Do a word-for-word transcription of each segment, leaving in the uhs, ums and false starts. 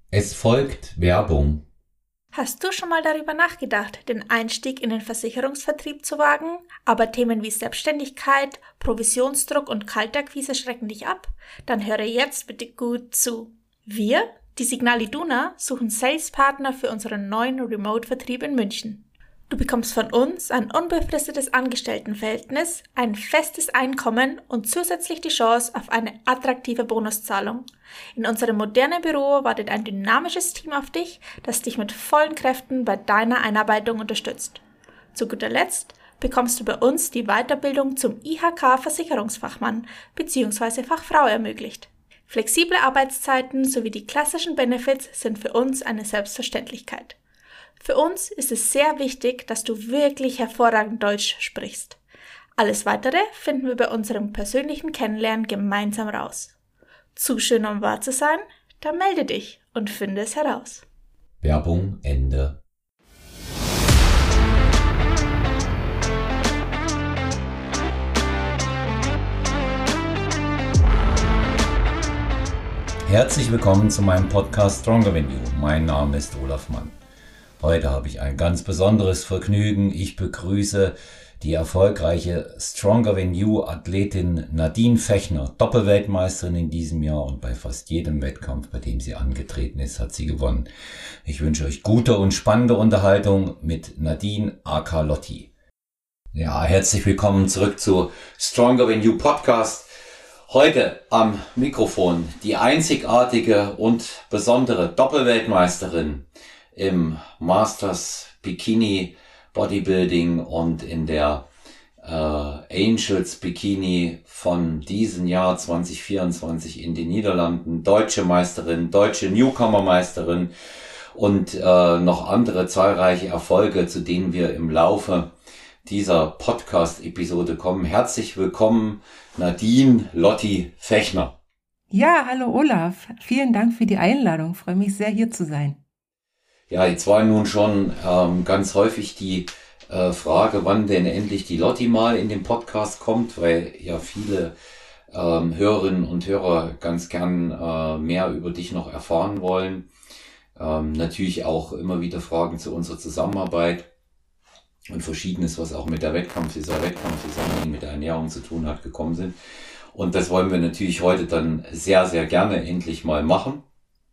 Es folgt Werbung. Hast du schon mal darüber nachgedacht, den Einstieg in den Versicherungsvertrieb zu wagen, aber Themen wie Selbstständigkeit, Provisionsdruck und Kaltakquise schrecken dich ab? Dann höre jetzt bitte gut zu. Wir, die Signal Iduna, suchen Salespartner für unseren neuen Remote-Vertrieb in München. Du bekommst von uns ein unbefristetes Angestelltenverhältnis, ein festes Einkommen und zusätzlich die Chance auf eine attraktive Bonuszahlung. In unserem modernen Büro wartet ein dynamisches Team auf dich, das dich mit vollen Kräften bei deiner Einarbeitung unterstützt. Zu guter Letzt bekommst du bei uns die Weiterbildung zum I H K-Versicherungsfachmann bzw. Fachfrau ermöglicht. Flexible Arbeitszeiten sowie die klassischen Benefits sind für uns eine Selbstverständlichkeit. Für uns ist es sehr wichtig, dass du wirklich hervorragend Deutsch sprichst. Alles Weitere finden wir bei unserem persönlichen Kennenlernen gemeinsam raus. Zu schön, um wahr zu sein? Dann melde dich und finde es heraus. Werbung Ende. Herzlich willkommen zu meinem Podcast Stronger Than You. Mein Name ist Olaf Mann. Heute habe ich ein ganz besonderes Vergnügen. Ich begrüße die erfolgreiche Stronger Than You Athletin Nadine Fechner, Doppelweltmeisterin in diesem Jahr, und bei fast jedem Wettkampf, bei dem sie angetreten ist, hat sie gewonnen. Ich wünsche euch gute und spannende Unterhaltung mit Nadine aka Lotti. Ja, herzlich willkommen zurück zu Stronger Than You Podcast. Heute am Mikrofon die einzigartige und besondere Doppelweltmeisterin im Masters Bikini Bodybuilding und in der äh, Angels Bikini von diesem Jahr zwanzig vierundzwanzig in den Niederlanden, deutsche Meisterin, deutsche Newcomer Meisterin und äh, noch andere zahlreiche Erfolge, zu denen wir im Laufe dieser Podcast-Episode kommen. Herzlich willkommen, Nadine Lotti Fechner. Ja, hallo Olaf. Vielen Dank für die Einladung. Ich freue mich sehr, hier zu sein. Ja, jetzt war nun schon ähm, ganz häufig die äh, Frage, wann denn endlich die Lotti mal in den Podcast kommt, weil ja viele ähm, Hörerinnen und Hörer ganz gern äh, mehr über dich noch erfahren wollen. Ähm, natürlich auch immer wieder Fragen zu unserer Zusammenarbeit und Verschiedenes, was auch mit der Wettkampfsaison, Wettkampfsaison, die mit der Ernährung zu tun hat, gekommen sind. Und das wollen wir natürlich heute dann sehr, sehr gerne endlich mal machen.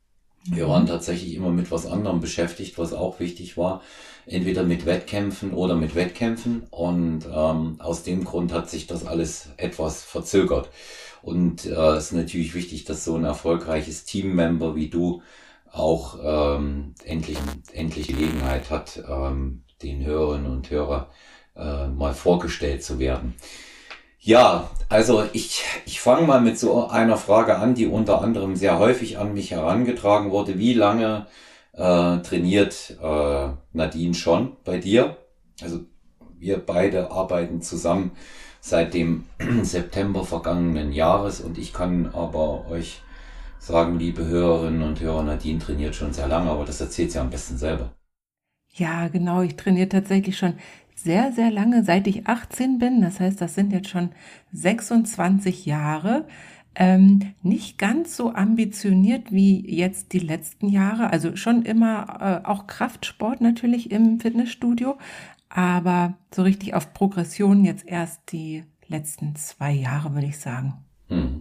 Wir waren tatsächlich immer mit was anderem beschäftigt, was auch wichtig war, entweder mit Wettkämpfen oder mit Wettkämpfen, und ähm, aus dem Grund hat sich das alles etwas verzögert. Und äh, es ist natürlich wichtig, dass so ein erfolgreiches Teammember wie du auch ähm, endlich endlich Gelegenheit hat, ähm, den Hörerinnen und Hörern äh, mal vorgestellt zu werden. Ja, also ich ich fange mal mit so einer Frage an, die unter anderem sehr häufig an mich herangetragen wurde. Wie lange äh, trainiert äh, Nadine schon bei dir? Also wir beide arbeiten zusammen seit dem September vergangenen Jahres, und ich kann aber euch sagen, liebe Hörerinnen und Hörer, Nadine trainiert schon sehr lange, aber das erzählt sie am besten selber. Ja, genau. Ich trainiere tatsächlich schon sehr, sehr lange, seit ich achtzehn bin. Das heißt, das sind jetzt schon sechsundzwanzig Jahre. Ähm, nicht ganz so ambitioniert wie jetzt die letzten Jahre. Also schon immer äh, auch Kraftsport natürlich im Fitnessstudio. Aber so richtig auf Progression jetzt erst die letzten zwei Jahre, würde ich sagen. Hm.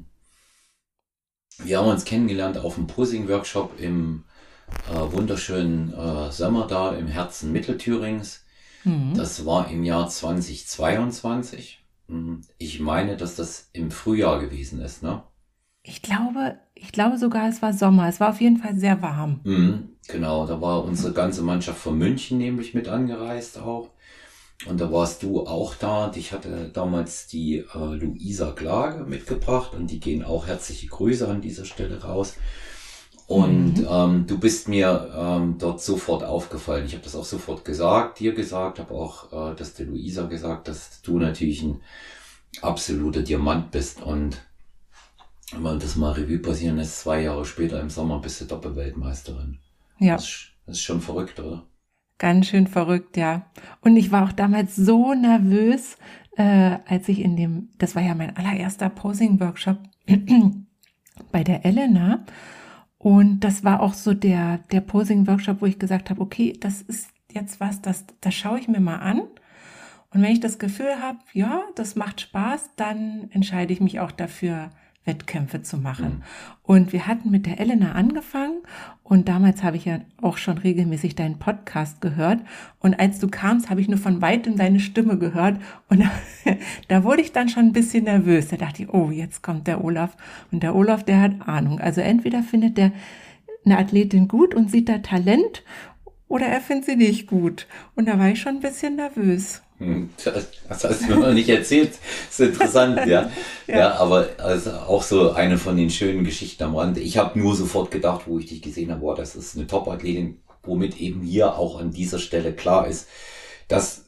Wir haben uns kennengelernt auf dem Posing-Workshop im äh, wunderschönen äh, Sommer da im Herzen Mittelthürings. Mhm. Das war im Jahr zweitausendzweiundzwanzig. Ich meine, dass das im Frühjahr gewesen ist, ne? Ich glaube, ich glaube sogar, es war Sommer. Es war auf jeden Fall sehr warm. Mhm, genau, da war unsere ganze Mannschaft von München nämlich mit angereist auch. Und da warst du auch da. Ich hatte damals die äh, Luisa Klage mitgebracht, und die gehen auch herzliche Grüße an dieser Stelle raus. Und mhm. ähm, du bist mir ähm, dort sofort aufgefallen. Ich habe das auch sofort gesagt, dir gesagt, habe auch äh, das der Luisa gesagt, dass du natürlich ein absoluter Diamant bist. Und wenn man das mal Revue passieren lässt, zwei Jahre später im Sommer bist du Doppelweltmeisterin. Ja. Das ist, das ist schon verrückt, oder? Ganz schön verrückt, ja. Und ich war auch damals so nervös, äh, als ich in dem, das war ja mein allererster Posing-Workshop bei der Elena. Und das war auch so der, der Posing-Workshop, wo ich gesagt habe, okay, das ist jetzt was, das, das schaue ich mir mal an. Und wenn ich das Gefühl habe, ja, das macht Spaß, dann entscheide ich mich auch dafür, Wettkämpfe zu machen. Mhm. Und wir hatten mit der Elena angefangen und damals habe ich ja auch schon regelmäßig deinen Podcast gehört. Und als du kamst, habe ich nur von weitem deine Stimme gehört und da, da wurde ich dann schon ein bisschen nervös. Da dachte ich, oh, jetzt kommt der Olaf. Und der Olaf, der hat Ahnung. Also entweder findet der eine Athletin gut und sieht da Talent oder er findet sie nicht gut. Und da war ich schon ein bisschen nervös. Das, das hast du mir noch nicht erzählt. Das ist interessant, ja. ja. Ja, aber also auch so eine von den schönen Geschichten am Rand. Ich habe nur sofort gedacht, wo ich dich gesehen habe, boah, das ist eine Top-Athletin, womit eben hier auch an dieser Stelle klar ist, dass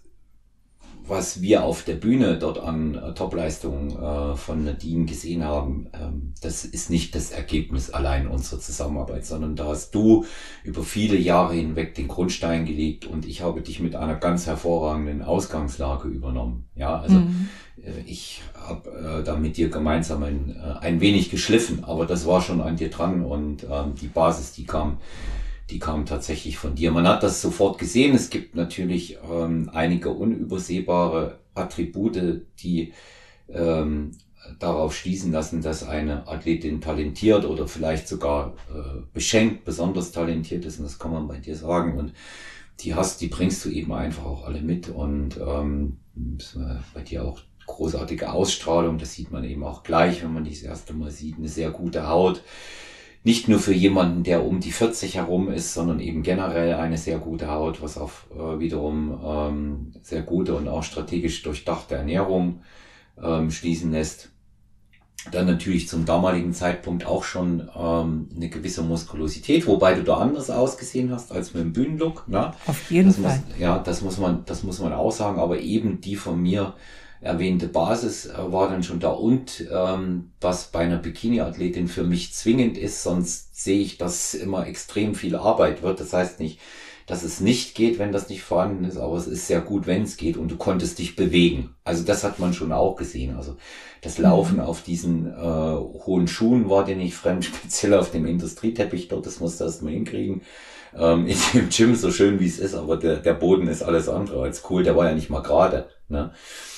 was wir auf der Bühne dort an äh, Topleistungen äh, von Nadine gesehen haben, ähm, das ist nicht das Ergebnis allein unserer Zusammenarbeit, sondern da hast du über viele Jahre hinweg den Grundstein gelegt und ich habe dich mit einer ganz hervorragenden Ausgangslage übernommen. Ja, also mhm. äh, ich habe äh, da mit dir gemeinsam ein, äh, ein wenig geschliffen, aber das war schon an dir dran und ähm, die Basis, die kam Die kam tatsächlich von dir. Man hat das sofort gesehen. Es gibt natürlich ähm, einige unübersehbare Attribute, die ähm, darauf schließen lassen, dass eine Athletin talentiert oder vielleicht sogar äh, beschenkt, besonders talentiert ist. Und das kann man bei dir sagen. Und die hast, die bringst du eben einfach auch alle mit. Und ähm, bei dir auch großartige Ausstrahlung. Das sieht man eben auch gleich, wenn man dich das erste Mal sieht. Eine sehr gute Haut. Nicht nur für jemanden, der um die vierzig herum ist, sondern eben generell eine sehr gute Haut, was auf äh, wiederum ähm, sehr gute und auch strategisch durchdachte Ernährung ähm, schließen lässt. Dann natürlich zum damaligen Zeitpunkt auch schon ähm, eine gewisse Muskulosität, wobei du da anders ausgesehen hast als mit dem Bühnenlook. Ne? Auf jeden das Fall. Muss, ja, das muss man, das muss man auch sagen, aber eben die von mir erwähnte Basis äh, war dann schon da und ähm, was bei einer Bikini-Athletin für mich zwingend ist, sonst sehe ich, dass immer extrem viel Arbeit wird. Das heißt nicht, dass es nicht geht, wenn das nicht vorhanden ist, aber es ist sehr gut, wenn es geht und du konntest dich bewegen. Also das hat man schon auch gesehen. Also das Laufen mhm. auf diesen äh, hohen Schuhen war dir nicht fremd, speziell auf dem Industrieteppich dort, das musst du erst mal hinkriegen. Ähm, in dem Gym, so schön wie es ist, aber der, der Boden ist alles andere als cool, der war ja nicht mal gerade. Ne?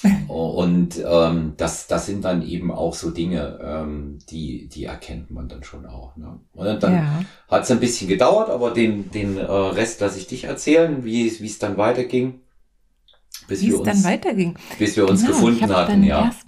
Und ähm, das, das sind dann eben auch so Dinge, ähm, die, die erkennt man dann schon auch. Ne? Und dann ja. hat es ein bisschen gedauert, aber den, den äh, Rest lasse ich dich erzählen, wie es, wie es dann weiterging. Bis wie wir es uns, dann weiterging. Bis wir uns genau, gefunden hatten, ja. Erst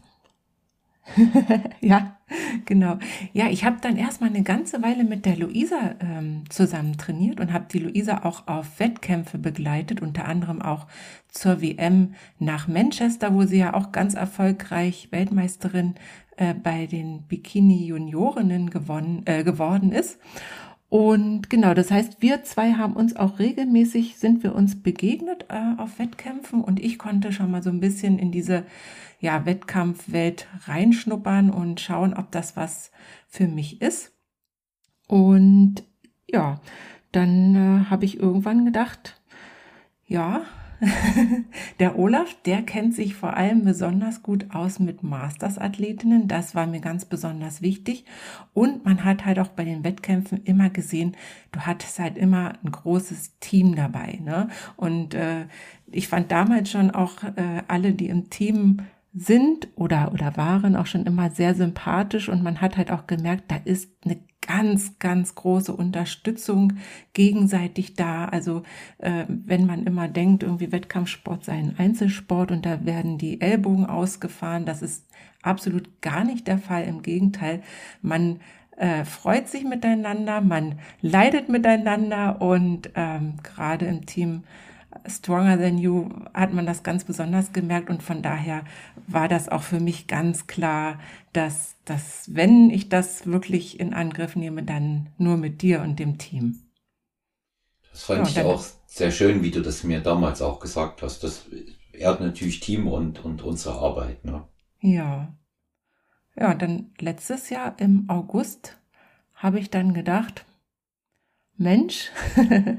ja, genau. Ja, ich habe dann erstmal eine ganze Weile mit der Luisa ähm, zusammen trainiert und habe die Luisa auch auf Wettkämpfe begleitet, unter anderem auch zur W M nach Manchester, wo sie ja auch ganz erfolgreich Weltmeisterin äh, bei den Bikini-Juniorinnen gewonnen, äh, geworden ist. Und genau, das heißt, wir zwei haben uns auch regelmäßig, sind wir uns begegnet äh, auf Wettkämpfen und ich konnte schon mal so ein bisschen in diese ja, Wettkampfwelt reinschnuppern und schauen, ob das was für mich ist. Und ja, dann äh, habe ich irgendwann gedacht, ja, der Olaf, der kennt sich vor allem besonders gut aus mit Masters-Athletinnen. Das war mir ganz besonders wichtig. Und man hat halt auch bei den Wettkämpfen immer gesehen, du hattest halt immer ein großes Team dabei. Ne? Und äh, ich fand damals schon auch äh, alle, die im Team sind oder oder waren auch schon immer sehr sympathisch und man hat halt auch gemerkt, da ist eine ganz, ganz große Unterstützung gegenseitig da. Also äh, wenn man immer denkt, irgendwie Wettkampfsport sei ein Einzelsport und da werden die Ellbogen ausgefahren, das ist absolut gar nicht der Fall. Im Gegenteil, man äh, freut sich miteinander, man leidet miteinander und ähm, gerade im Team Stronger Than You hat man das ganz besonders gemerkt und von daher war das auch für mich ganz klar, dass, dass wenn ich das wirklich in Angriff nehme, dann nur mit dir und dem Team. Das fand ja, ich auch sehr schön, wie du das mir damals auch gesagt hast. Das ehrt natürlich Team und, und unsere Arbeit. Ne? Ja. Ja, und dann letztes Jahr im August habe ich dann gedacht, Mensch,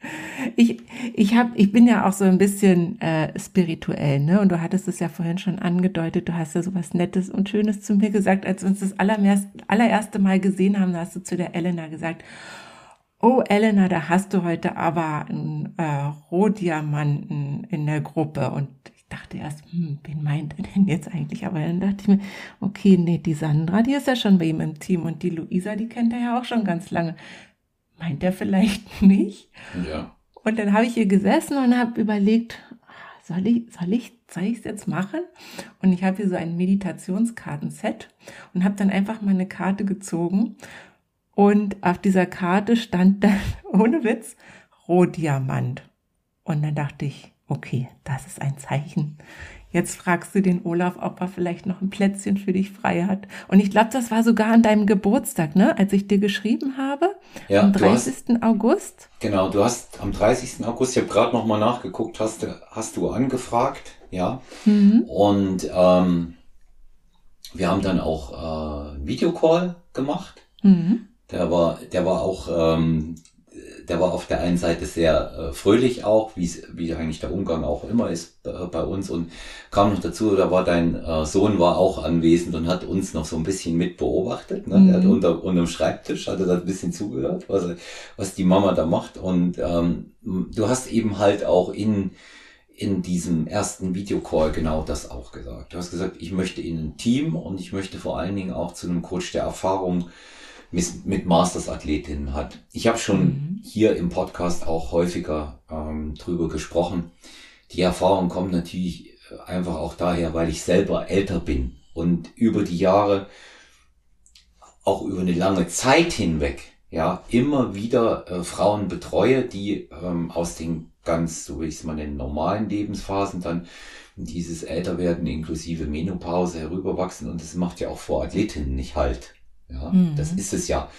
Ich, ich, hab, ich bin ja auch so ein bisschen äh, spirituell, ne? Und du hattest es ja vorhin schon angedeutet, du hast ja so was Nettes und Schönes zu mir gesagt, als wir uns das allererst, allererste Mal gesehen haben, da hast du zu der Elena gesagt, oh Elena, da hast du heute aber einen äh, Rohdiamanten in der Gruppe. Und ich dachte erst, hm, wen meint er denn jetzt eigentlich? Aber dann dachte ich mir, okay, nee, die Sandra, die ist ja schon bei ihm im Team und die Luisa, die kennt er ja auch schon ganz lange. Meint er vielleicht mich? Ja. Und dann habe ich hier gesessen und habe überlegt, soll ich, soll ich, soll ich es jetzt machen? Und ich habe hier so ein Meditationskartenset und habe dann einfach mal eine Karte gezogen. Und auf dieser Karte stand dann, ohne Witz, Rohdiamant. Und dann dachte ich, okay, das ist ein Zeichen. Jetzt fragst du den Olaf, ob er vielleicht noch ein Plätzchen für dich frei hat. Und ich glaube, das war sogar an deinem Geburtstag, ne? Als ich dir geschrieben habe, Ja, am du dreißigsten hast, August. genau, du hast am dreißigsten August, ich habe gerade nochmal nachgeguckt, hast du, hast du angefragt, ja. Mhm. Und ähm, wir haben dann auch äh, einen Videocall gemacht. Mhm. Der war, der war auch, ähm, der war auf der einen Seite sehr äh, fröhlich auch, wie es, wie eigentlich der Umgang auch immer ist äh, bei uns, und kam noch dazu, da war dein äh, Sohn war auch anwesend und hat uns noch so ein bisschen mit beobachtet, ne? Mhm. Er hat unter, unterm Schreibtisch, hat er da ein bisschen zugehört, was, was die Mama da macht, und ähm, du hast eben halt auch in in diesem ersten Videocall genau das auch gesagt. Du hast gesagt, ich möchte in ein Team und ich möchte vor allen Dingen auch zu einem Coach, der Erfahrung mit, mit Masters-Athletinnen hat. Ich habe schon Mhm. hier im Podcast auch häufiger ähm, drüber gesprochen. Die Erfahrung kommt natürlich einfach auch daher, weil ich selber älter bin und über die Jahre, auch über eine lange Zeit hinweg, ja, immer wieder äh, Frauen betreue, die ähm, aus den ganz, so will ich es mal nennen, normalen Lebensphasen dann in dieses Älterwerden inklusive Menopause herüberwachsen, und das macht ja auch vor Athletinnen nicht halt. Ja, Mhm. das ist es ja.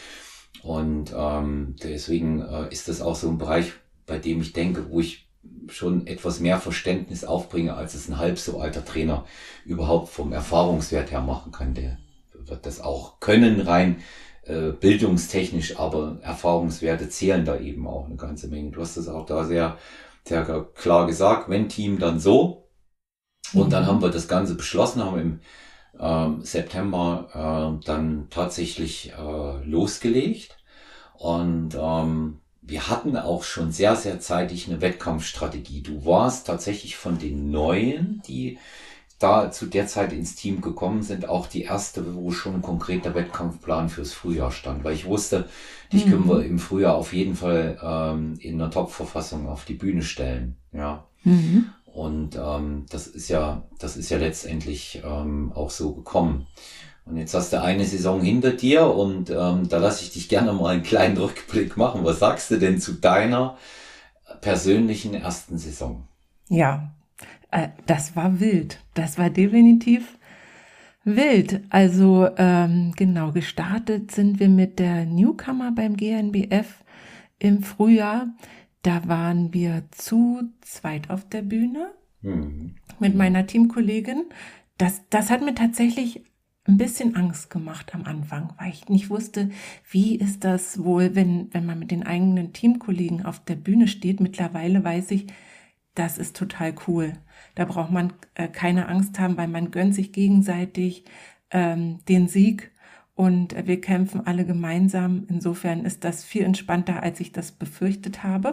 Und ähm, deswegen äh, ist das auch so ein Bereich, bei dem ich denke, wo ich schon etwas mehr Verständnis aufbringe, als es ein halb so alter Trainer überhaupt vom Erfahrungswert her machen kann. Der wird das auch können, rein äh, bildungstechnisch, aber Erfahrungswerte zählen da eben auch eine ganze Menge. Du hast das auch da sehr, sehr klar gesagt, wenn Team, dann so. Und dann Mhm. haben wir das Ganze beschlossen, haben im ähm, September äh, dann tatsächlich äh, losgelegt. Und ähm, wir hatten auch schon sehr, sehr zeitig eine Wettkampfstrategie. Du warst tatsächlich von den Neuen, die da zu der Zeit ins Team gekommen sind, auch die erste, wo schon ein konkreter Wettkampfplan fürs Frühjahr stand. Weil ich wusste, dich können wir im Frühjahr auf jeden Fall ähm, in einer Top-Verfassung auf die Bühne stellen. Ja. Mhm. Und ähm, das ist ja, das ist ja letztendlich ähm, auch so gekommen. Und jetzt hast du eine Saison hinter dir, und ähm, da lasse ich dich gerne mal einen kleinen Rückblick machen. Was sagst du denn zu deiner persönlichen ersten Saison? Ja, äh, das war wild. Das war definitiv wild. Also ähm, genau, gestartet sind wir mit der Newcomer beim G N B F im Frühjahr. Da waren wir zu zweit auf der Bühne Hm. mit Ja. meiner Teamkollegin. Das, das hat mir tatsächlich ein bisschen Angst gemacht am Anfang, weil ich nicht wusste, wie ist das wohl, wenn, wenn man mit den eigenen Teamkollegen auf der Bühne steht. Mittlerweile weiß ich, das ist total cool. Da braucht man äh, keine Angst haben, weil man gönnt sich gegenseitig ähm, den Sieg, und äh, wir kämpfen alle gemeinsam. Insofern ist das viel entspannter, als ich das befürchtet habe.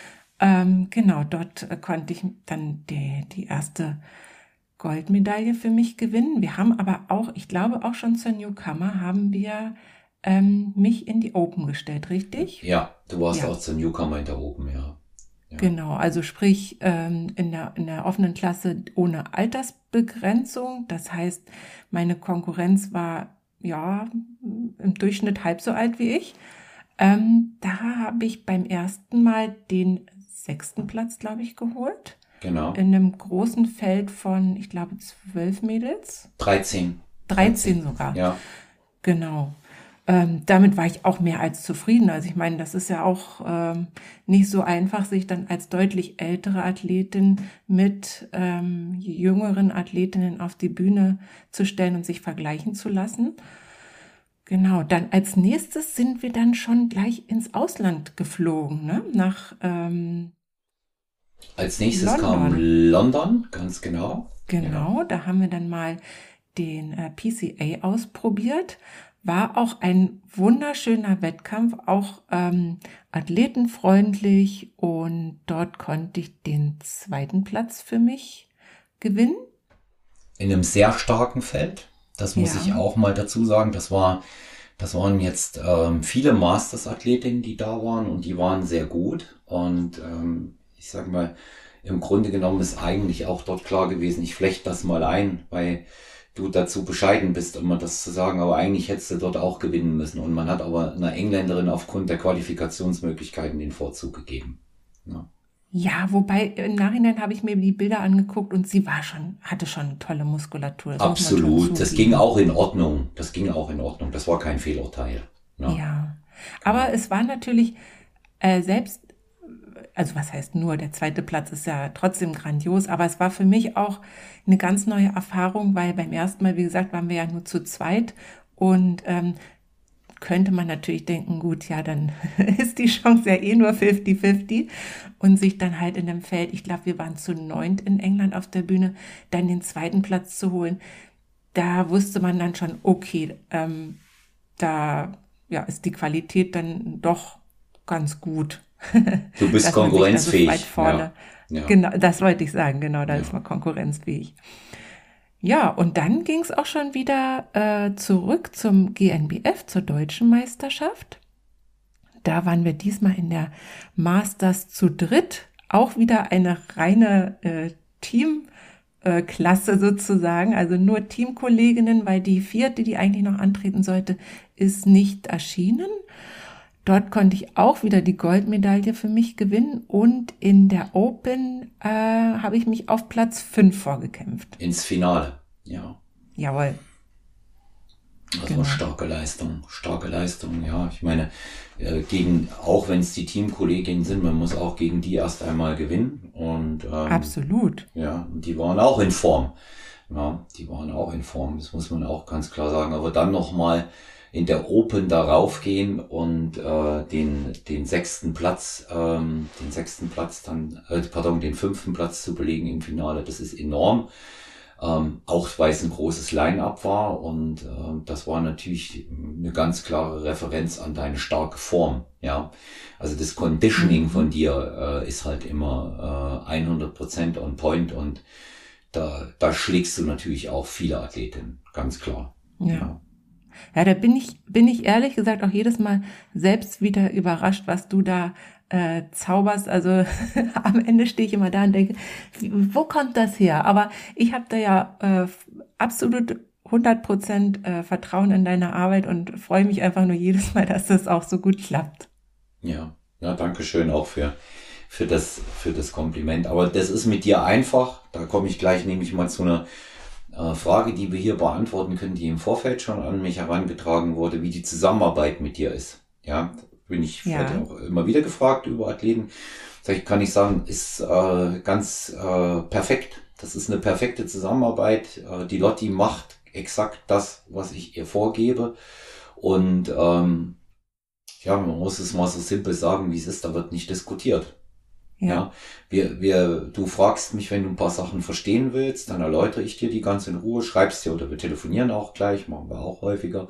Ähm, genau, dort äh, konnte ich dann die, die erste Goldmedaille für mich gewinnen. Wir haben aber auch, ich glaube auch schon zur Newcomer, haben wir ähm, mich in die Open gestellt, richtig? Ja, du warst Ja. auch zur Newcomer da oben, ja. Ja. Genau, also sprich ähm, in der, in der offenen Klasse ohne Altersbegrenzung. Das heißt, meine Konkurrenz war ja im Durchschnitt halb so alt wie ich. Ähm, da habe ich beim ersten Mal den sechsten Platz, glaube ich, geholt. Genau. In einem großen Feld von, ich glaube, zwölf Mädels. dreizehn. dreizehn sogar. Ja. Genau. Ähm, damit war ich auch mehr als zufrieden. Also ich meine, das ist ja auch ähm, nicht so einfach, sich dann als deutlich ältere Athletin mit ähm, jüngeren Athletinnen auf die Bühne zu stellen und sich vergleichen zu lassen. Genau, dann als nächstes sind wir dann schon gleich ins Ausland geflogen, ne? Nach ähm, Als nächstes kam London. London, ganz genau. Ja. Genau, da haben wir dann mal den äh, P C A ausprobiert. War auch ein wunderschöner Wettkampf, auch ähm, athletenfreundlich, und dort konnte ich den zweiten Platz für mich gewinnen. In einem sehr starken Feld. Das muss ich Ja, auch mal dazu sagen. Das war, das waren jetzt ähm, viele Masters-Athletinnen, die da waren, und die waren sehr gut. Und ähm, ich sag mal, im Grunde genommen ist eigentlich auch dort klar gewesen, ich flechte das mal ein, weil du dazu bescheiden bist, immer das zu sagen, aber eigentlich hättest du dort auch gewinnen müssen. Und man hat aber einer Engländerin aufgrund der Qualifikationsmöglichkeiten den Vorzug gegeben. Ja. ja, wobei im Nachhinein habe ich mir die Bilder angeguckt und sie war schon, hatte schon tolle Muskulatur, das muss man schon Absolut. Das ging zugeben. auch in Ordnung. Das ging auch in Ordnung. Das war kein Fehlurteil. Ja, Ja, aber genau. es war natürlich äh, selbst, also was heißt nur, der zweite Platz ist ja trotzdem grandios, aber es war für mich auch eine ganz neue Erfahrung, weil beim ersten Mal, wie gesagt, waren wir ja nur zu zweit, und ähm, könnte man natürlich denken, gut, ja, dann ist die Chance ja eh nur fünfzig fünfzig, und sich dann halt in dem Feld, ich glaube, wir waren zu neunt in England auf der Bühne, dann den zweiten Platz zu holen, da wusste man dann schon, okay, ähm, da ja, ist die Qualität dann doch ganz gut, Du bist dass man sich da so weit konkurrenzfähig. vorne, Ja, ja, genau, das wollte ich sagen, genau, da ist ja. man konkurrenzfähig. Ja, und dann ging es auch schon wieder äh, zurück zum G N B F, zur deutschen Meisterschaft. Da waren wir diesmal in der Masters zu dritt, auch wieder eine reine äh, Teamklasse äh, Klasse sozusagen, also nur Teamkolleginnen, weil die vierte, die eigentlich noch antreten sollte, ist nicht erschienen. Dort konnte ich auch wieder die Goldmedaille für mich gewinnen, und in der Open äh, habe ich mich auf Platz fünf vorgekämpft. Ins Finale. Ja. Jawohl, Das war genau. starke Leistung. Starke Leistung, ja. Ich meine, äh, gegen, auch wenn es die Teamkolleginnen sind, man muss auch gegen die erst einmal gewinnen. Und ähm, Absolut. ja, die waren auch in Form. Ja, die waren auch in Form, das muss man auch ganz klar sagen. Aber dann nochmal in der Open darauf gehen und äh, den den sechsten Platz, ähm, den sechsten Platz dann, äh, pardon, den fünften Platz zu belegen im Finale, das ist enorm. Ähm, auch weil es ein großes Line-up war, und äh, das war natürlich eine ganz klare Referenz an deine starke Form. Ja, also das Conditioning von Mhm. dir äh, ist halt immer äh, hundert Prozent on point, und da, da schlägst du natürlich auch viele Athletinnen, ganz klar. Ja. Ja. Ja, da bin ich, bin ich ehrlich gesagt auch jedes Mal selbst wieder überrascht, was du da äh, zauberst. Also am Ende stehe ich immer da und denke, wie- wo kommt das her? Aber ich habe da ja äh, absolut hundert Prozent äh, Vertrauen in deine Arbeit und freue mich einfach nur jedes Mal, dass das auch so gut klappt. Ja, ja, danke schön auch für, für das, für das Kompliment. Aber das ist mit dir einfach. Da komme ich gleich nämlich mal zu einer äh, Frage, die wir hier beantworten können, die im Vorfeld schon an mich herangetragen wurde, wie die Zusammenarbeit mit dir ist. Ja, bin ich, werde ja Ja. auch immer wieder gefragt über Athleten. Sag ich, kann ich sagen, ist äh, ganz äh, perfekt. Das ist eine perfekte Zusammenarbeit. Äh, die Lotti macht exakt das, was ich ihr vorgebe. Und ähm, ja, man muss es mal so simpel sagen, wie es ist, da wird nicht diskutiert. Ja. Ja, wir, wir, du fragst mich, wenn du ein paar Sachen verstehen willst, dann erläutere ich dir die ganz in Ruhe, schreibst dir, oder wir telefonieren auch gleich, machen wir auch häufiger.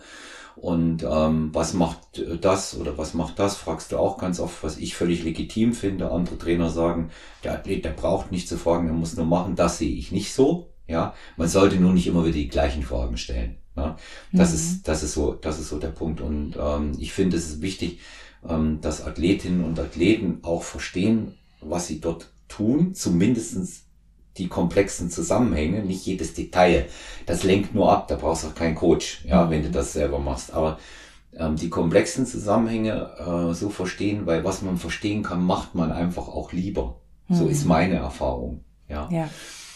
Und ähm, was macht äh, das oder was macht das, fragst du auch ganz oft, was ich völlig legitim finde. Andere Trainer sagen, der Athlet, der braucht nicht zu fragen, der muss nur machen. Das sehe ich nicht so. Ja, man sollte nur nicht immer wieder die gleichen Fragen stellen. Ja, das Mhm. ist, das ist so, das ist so der Punkt. Und ähm, ich finde, es ist wichtig, ähm, dass Athletinnen und Athleten auch verstehen, was sie dort tun, zumindestens die komplexen Zusammenhänge, nicht jedes Detail. Das lenkt nur ab, da brauchst du auch keinen Coach, ja, wenn du Mhm. das selber machst. Aber ähm, die komplexen Zusammenhänge äh, so verstehen, weil was man verstehen kann, macht man einfach auch lieber. So ist Mhm. meine Erfahrung, ja. Ja.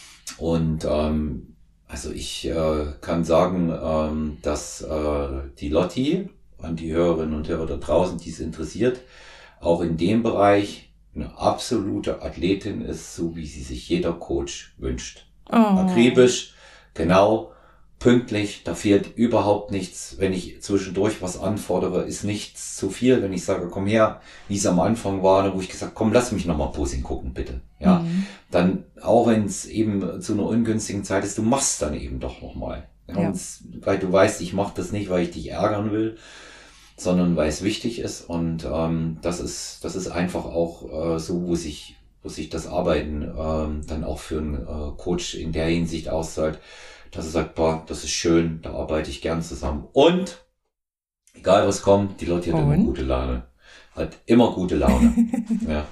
Und ähm, also ich äh, kann sagen, ähm, dass äh, die Lotti, an die Hörerinnen und Hörer da draußen, die es interessiert, auch in dem Bereich eine absolute Athletin ist, so wie sie sich jeder Coach wünscht. Oh. Akribisch, genau, pünktlich, da fehlt überhaupt nichts. Wenn ich zwischendurch was anfordere, ist nichts zu viel. Wenn ich sage, komm her, wie es am Anfang war, wo ich gesagt, komm, lass mich nochmal Posing gucken, bitte. Ja, mhm. Dann, auch wenn es eben zu einer ungünstigen Zeit ist, du machst dann eben doch nochmal. Ja, ja. Weil du weißt, ich mache das nicht, weil ich dich ärgern will, sondern weil es wichtig ist. Und ähm, das ist, das ist einfach auch äh, so, wo sich, wo sich das Arbeiten ähm, dann auch für einen äh, Coach in der Hinsicht auszahlt, dass er sagt, boah, das ist schön, da arbeite ich gern zusammen. Und, egal was kommt, die Leute hat immer gute Laune. Hat immer gute Laune. Ja.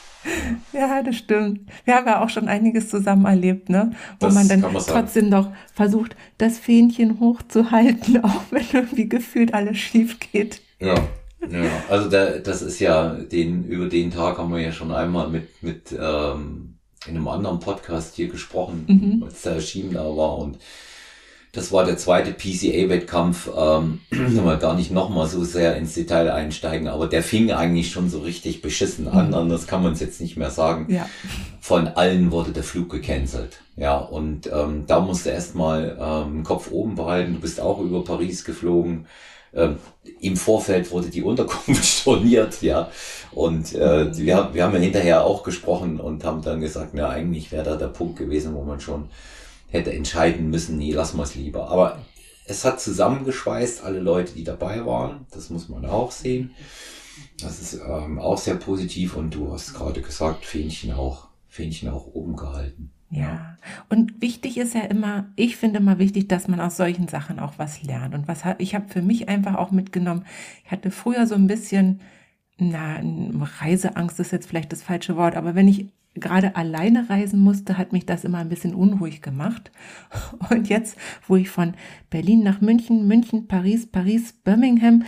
Ja, das stimmt. Wir haben ja auch schon einiges zusammen erlebt, ne? Wo das man dann trotzdem noch versucht, das Fähnchen hochzuhalten, auch wenn irgendwie gefühlt alles schief geht. Ja, ja. Also der, das ist ja, den, über den Tag haben wir ja schon einmal mit, mit, ähm, in einem anderen Podcast hier gesprochen, mhm. als der Schiem da war, und das war der zweite P C A-Wettkampf, ähm, wir gar nicht nochmal so sehr ins Detail einsteigen, aber der fing eigentlich schon so richtig beschissen an, mhm. anders kann man es jetzt nicht mehr sagen. Ja. Von allen wurde der Flug gecancelt, ja, und ähm, da musst du erstmal ähm, den Kopf oben behalten, du bist auch über Paris geflogen. Ähm, im Vorfeld wurde die Unterkunft storniert, ja, und äh, wir, wir haben ja hinterher auch gesprochen und haben dann gesagt, na, eigentlich wäre da der Punkt gewesen, wo man schon hätte entscheiden müssen, nee, lassen wir es lieber. Aber es hat zusammengeschweißt, alle Leute, die dabei waren, das muss man auch sehen. Das ist ähm, auch sehr positiv, und du hast gerade gesagt, Fähnchen auch, Fähnchen auch oben gehalten. Ja, und wichtig ist ja immer, ich finde immer wichtig, dass man aus solchen Sachen auch was lernt. Und was ich habe für mich einfach auch mitgenommen, ich hatte früher so ein bisschen, na, Reiseangst ist jetzt vielleicht das falsche Wort, aber wenn ich gerade alleine reisen musste, hat mich das immer ein bisschen unruhig gemacht. Und jetzt, wo ich von Berlin nach München, München, Paris, Paris, Birmingham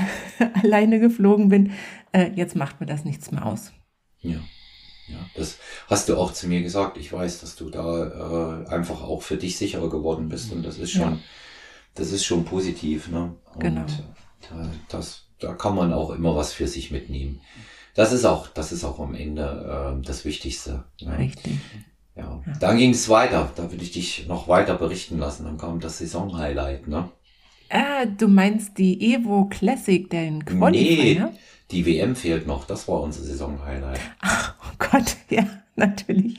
alleine geflogen bin, äh, jetzt macht mir das nichts mehr aus. Ja. Ja, das hast du auch zu mir gesagt. Ich weiß, dass du da äh, einfach auch für dich sicherer geworden bist, und das ist schon, ja. das ist schon positiv, ne? Und genau. Da, das, da kann man auch immer was für sich mitnehmen. Das ist auch, das ist auch am Ende äh, das Wichtigste. Ne? Richtig. Ja. Ja. Dann ging es weiter. Da würde ich dich noch weiter berichten lassen. Dann kam das Saison-Highlight, ne? Ah, du meinst die Evo Classic, den Qualifier, nee, ne? Die W M fehlt noch. Das war unser Saison-Highlight. Ach, oh Gott, ja, natürlich.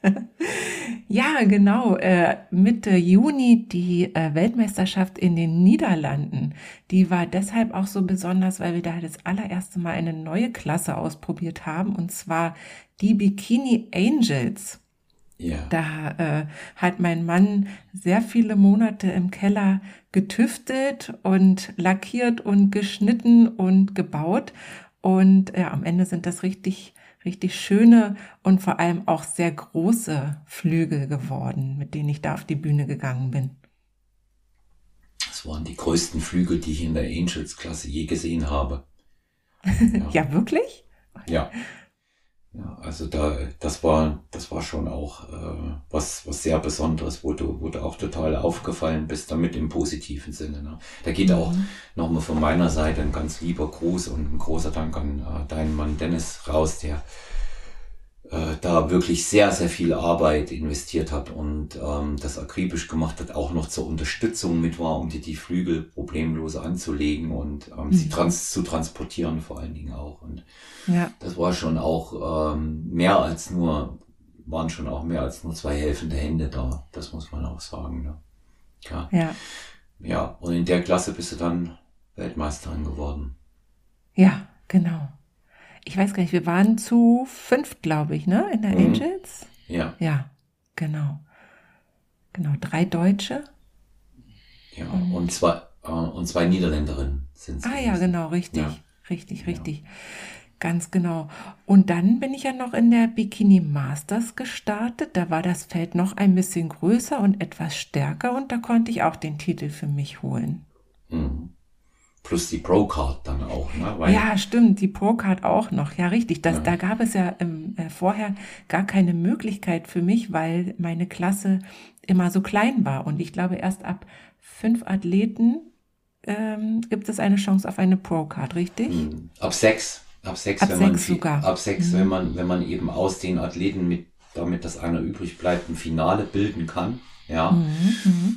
Ja, genau. Äh, Mitte Juni die äh, Weltmeisterschaft in den Niederlanden. Die war deshalb auch so besonders, weil wir da das allererste Mal eine neue Klasse ausprobiert haben, und zwar die Bikini Angels. Ja. Da äh, hat mein Mann sehr viele Monate im Keller getüftelt und lackiert und geschnitten und gebaut. Und ja, am Ende sind das richtig, richtig schöne und vor allem auch sehr große Flügel geworden, mit denen ich da auf die Bühne gegangen bin. Das waren die größten Flügel, die ich in der Angels-Klasse je gesehen habe. Ja, ja, wirklich? Ja. Ja, also da, das war, das war schon auch äh, was, was sehr Besonderes, wo du, wo du auch total aufgefallen bist, damit im positiven Sinne. Ne? Da geht mhm. auch nochmal von meiner Seite ein ganz lieber Gruß und ein großer Dank an äh, deinen Mann Dennis raus, der äh, da wirklich sehr, sehr viel Arbeit investiert hat und ähm, das akribisch gemacht hat, auch noch zur Unterstützung mit war, um dir die Flügel problemlos anzulegen und ähm, mhm. sie trans zu transportieren vor allen Dingen auch. Und ja. das war schon auch ähm, mehr als nur, waren schon auch mehr als nur zwei helfende Hände da. Das muss man auch sagen. Ne? Ja. Ja. Ja, und in der Klasse bist du dann Weltmeisterin geworden. Ja, genau. Ich weiß gar nicht, wir waren zu fünf, glaube ich, ne, in der mhm. Angels? Ja. Ja, genau. Genau, drei Deutsche. Ja, und, und zwei, äh, und zwei Niederländerinnen sind es. Ah gewesen. Ja, genau, richtig, ja. richtig, richtig. Ja. Ganz genau. Und dann bin ich ja noch in der Bikini Masters gestartet. Da war das Feld noch ein bisschen größer und etwas stärker, und da konnte ich auch den Titel für mich holen. Mhm. Plus die Pro-Card dann auch, ne? Weil ja, stimmt, die Pro-Card auch noch. Ja, richtig. Das, ja. Da gab es ja ähm, äh, vorher gar keine Möglichkeit für mich, weil meine Klasse immer so klein war. Und ich glaube, erst ab fünf Athleten ähm, gibt es eine Chance auf eine Pro-Card, richtig? Mhm. Ab sechs. Ab sechs, ab wenn sechs man sogar. Ab sechs, mhm. wenn man, wenn man eben aus den Athleten mit, damit dass einer übrig bleibt, ein Finale bilden kann. Ja. Mhm. Mhm.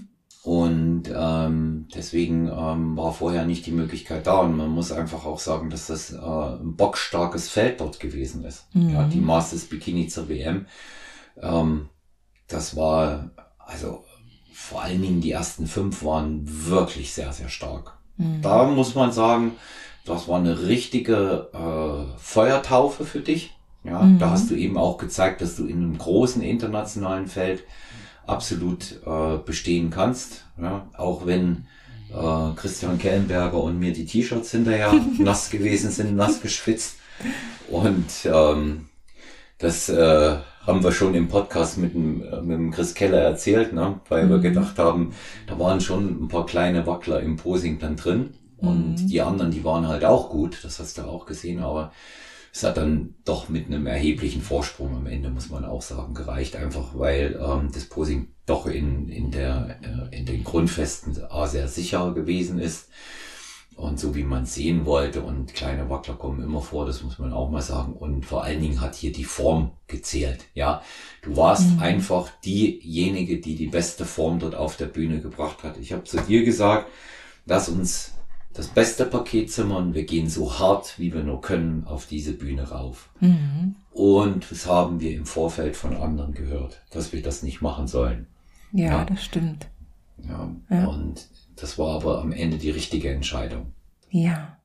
Und ähm, deswegen ähm, war vorher nicht die Möglichkeit da. Und man muss einfach auch sagen, dass das äh, ein bockstarkes Feld dort gewesen ist. Mhm. Ja, die Masters Bikini zur W M. Ähm, das war, also vor allen Dingen die ersten fünf waren wirklich sehr, sehr stark. Mhm. Da muss man sagen, das war eine richtige äh, Feuertaufe für dich. Ja, mhm. Da hast du eben auch gezeigt, dass du in einem großen internationalen Feld absolut äh, bestehen kannst. Ja, auch wenn äh, Christian Kellenberger und mir die T-Shirts hinterher nass gewesen sind, nass geschwitzt. Und ähm, das äh, haben wir schon im Podcast mit dem, mit dem Chris Keller erzählt, ne? Weil mhm. wir gedacht haben, da waren schon ein paar kleine Wackler im Posing dann drin. Und mhm. die anderen, die waren halt auch gut, das hast du auch gesehen, aber es hat dann doch mit einem erheblichen Vorsprung am Ende, muss man auch sagen, gereicht, einfach weil ähm, das Posing doch in in der äh, in den Grundfesten A, sehr sicher gewesen ist und so wie man es sehen wollte, und kleine Wackler kommen immer vor, das muss man auch mal sagen, und vor allen Dingen hat hier die Form gezählt, ja, du warst mhm. einfach diejenige, die die beste Form dort auf der Bühne gebracht hat. Ich habe zu dir gesagt, lass uns das beste Paket zimmern, wir gehen so hart, wie wir nur können, auf diese Bühne rauf. Mhm. Und das haben wir im Vorfeld von anderen gehört, dass wir das nicht machen sollen. Ja, ja. Das stimmt. Ja. ja, und das war aber am Ende die richtige Entscheidung. Ja.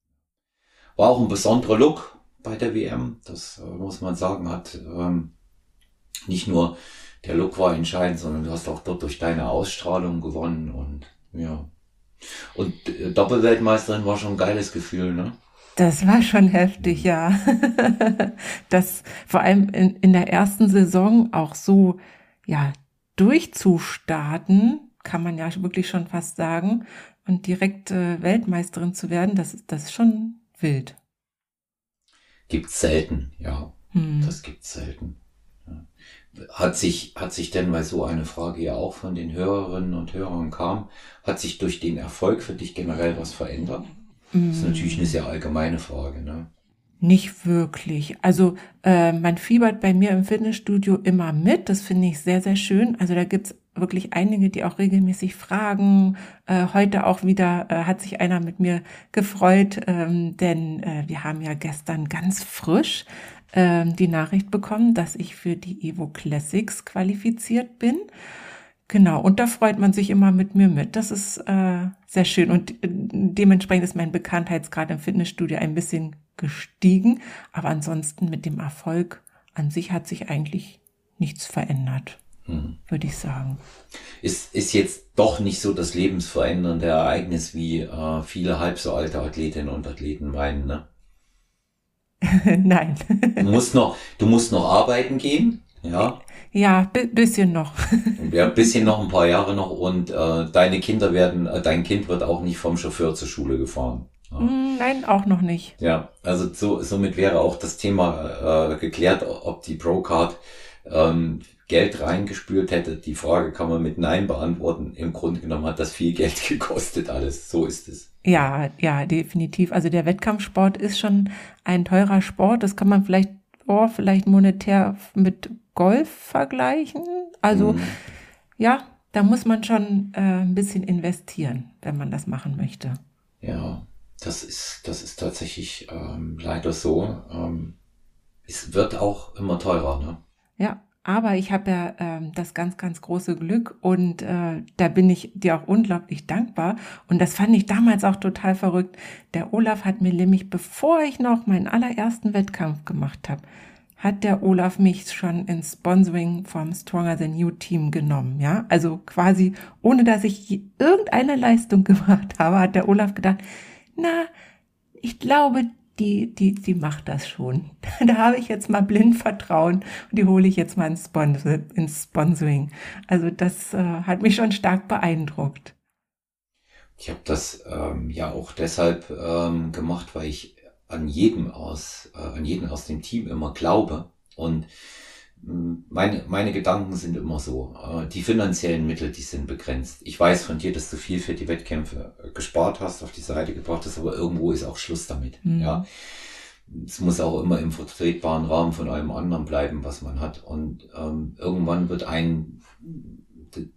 War auch ein besonderer Look bei der W M, das äh, muss man sagen, hat ähm, nicht nur der Look war entscheidend, sondern du hast auch dort durch deine Ausstrahlung gewonnen und ja. Und Doppelweltmeisterin war schon ein geiles Gefühl, ne? Das war schon heftig, ja. Das vor allem in, in der ersten Saison auch so, ja, durchzustarten, kann man ja wirklich schon fast sagen, und direkt äh, Weltmeisterin zu werden, das, das ist schon wild. Gibt's selten, ja. Hm. Das gibt's selten. Ja. Hat sich, hat sich denn, weil so eine Frage ja auch von den Hörerinnen und Hörern kam, hat sich durch den Erfolg für dich generell was verändert? Mm. Das ist natürlich eine sehr allgemeine Frage, ne? Nicht wirklich. Also äh, man fiebert bei mir im Fitnessstudio immer mit. Das finde ich sehr, sehr schön. Also da gibt's wirklich einige, die auch regelmäßig fragen. Äh, heute auch wieder äh, hat sich einer mit mir gefreut, ähm, denn äh, wir haben ja gestern ganz frisch die Nachricht bekommen, dass ich für die Evo Classics qualifiziert bin. Genau, und da freut man sich immer mit mir mit. Das ist äh, sehr schön und äh, dementsprechend ist mein Bekanntheitsgrad im Fitnessstudio ein bisschen gestiegen, aber ansonsten mit dem Erfolg an sich hat sich eigentlich nichts verändert, hm. würde ich sagen. Ist, ist jetzt doch nicht so das lebensverändernde Ereignis, wie äh, viele halb so alte Athletinnen und Athleten meinen, ne? Nein. Du musst noch, du musst noch arbeiten gehen, ja? Ja, bi- bisschen noch. Ja, bisschen noch, ein paar Jahre noch, und äh, deine Kinder werden, äh, dein Kind wird auch nicht vom Chauffeur zur Schule gefahren. Ja. Nein, auch noch nicht. Ja, also so, somit wäre auch das Thema äh, geklärt, ob die Procard ähm, Geld reingespült hätte. Die Frage kann man mit Nein beantworten. Im Grunde genommen hat das viel Geld gekostet alles. So ist es. Ja, ja, definitiv. Also der Wettkampfsport ist schon ein teurer Sport. Das kann man vielleicht, oh, vielleicht monetär mit Golf vergleichen. Also mhm. ja, da muss man schon äh, ein bisschen investieren, wenn man das machen möchte. Ja, das ist, das ist tatsächlich ähm, leider so. Ähm, es wird auch immer teurer, ne? Ja. Aber ich habe ja ähm, das ganz, ganz große Glück und äh, da bin ich dir auch unglaublich dankbar. Und das fand ich damals auch total verrückt. Der Olaf hat mir nämlich, bevor ich noch meinen allerersten Wettkampf gemacht habe, hat der Olaf mich schon ins Sponsoring vom Stronger Than You Team genommen. Ja, also quasi ohne, dass ich irgendeine Leistung gemacht habe, hat der Olaf gedacht, na, ich glaube, Die, die, die macht das schon. Da habe ich jetzt mal blind Vertrauen und die hole ich jetzt mal ins, Sponsor, ins Sponsoring. Also das äh, hat mich schon stark beeindruckt. Ich habe das ähm, ja auch deshalb ähm, gemacht, weil ich an jedem aus, äh, an jeden aus dem Team immer glaube. Und Meine, meine Gedanken sind immer so, äh, die finanziellen Mittel, die sind begrenzt. Ich weiß von dir, dass du viel für die Wettkämpfe gespart hast, auf die Seite gebracht hast, aber irgendwo ist auch Schluss damit. Mhm. Ja, es muss auch immer im vertretbaren Rahmen von allem anderen bleiben, was man hat. Und ähm, irgendwann wird ein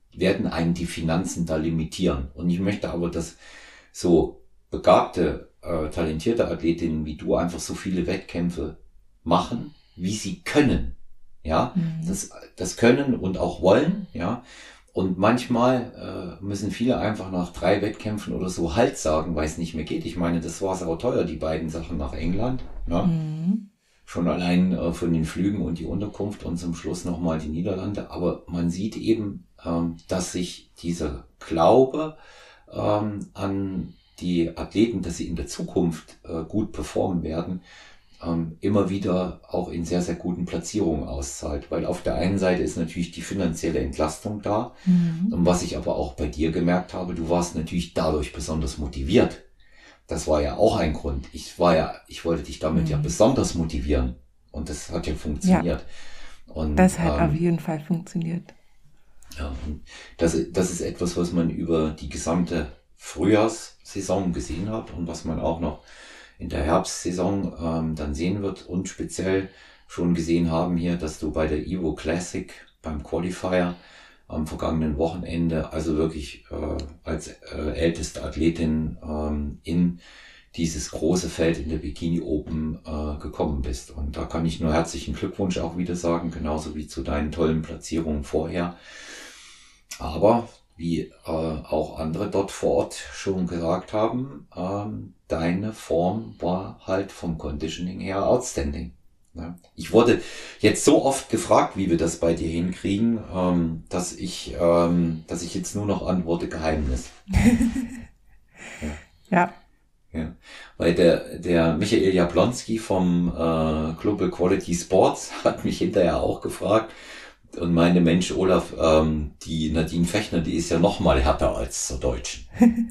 werden einen die Finanzen da limitieren. Und ich möchte aber, dass so begabte, äh, talentierte Athletinnen wie du einfach so viele Wettkämpfe machen, wie sie können. Ja, mhm. das, das können und auch wollen, ja. Und manchmal äh, müssen viele einfach nach drei Wettkämpfen oder so Halt sagen, weil es nicht mehr geht. Ich meine, das war sau teuer, die beiden Sachen nach England. Ja? Mhm. Schon allein äh, von den Flügen und die Unterkunft und zum Schluss nochmal die Niederlande. Aber man sieht eben, ähm, dass sich dieser Glaube ähm, an die Athleten, dass sie in der Zukunft äh, gut performen werden, ähm, immer wieder auch in sehr, sehr guten Platzierungen auszahlt. Weil auf der einen Seite ist natürlich die finanzielle Entlastung da. Mhm. Und was ich aber auch bei dir gemerkt habe, du warst natürlich dadurch besonders motiviert. Das war ja auch ein Grund. Ich war ja, ich wollte dich damit mhm. ja besonders motivieren. Und das hat ja funktioniert. Ja, und, das hat ähm, auf jeden Fall funktioniert. Ja, und das, das ist etwas, was man über die gesamte Frühjahrssaison gesehen hat und was man auch noch in der Herbstsaison ähm, dann sehen wird und speziell schon gesehen haben hier, dass du bei der Evo Classic beim Qualifier am vergangenen Wochenende also wirklich äh, als äh, älteste Athletin ähm, in dieses große Feld in der Bikini Open äh, gekommen bist. Und da kann ich nur herzlichen Glückwunsch auch wieder sagen, genauso wie zu deinen tollen Platzierungen vorher. Aber wie äh, auch andere dort vor Ort schon gesagt haben, ähm, deine Form war halt vom Conditioning her outstanding. Ja. Ich wurde jetzt so oft gefragt, wie wir das bei dir hinkriegen, ähm, dass ich, ähm, dass ich jetzt nur noch antworte Geheimnis. ja. ja. Ja, weil der, der Michael Jablonski vom äh, Global Quality Sports hat mich hinterher auch gefragt und meinte, Mensch, Olaf, ähm, die Nadine Fechner, die ist ja noch mal härter als zur Deutschen.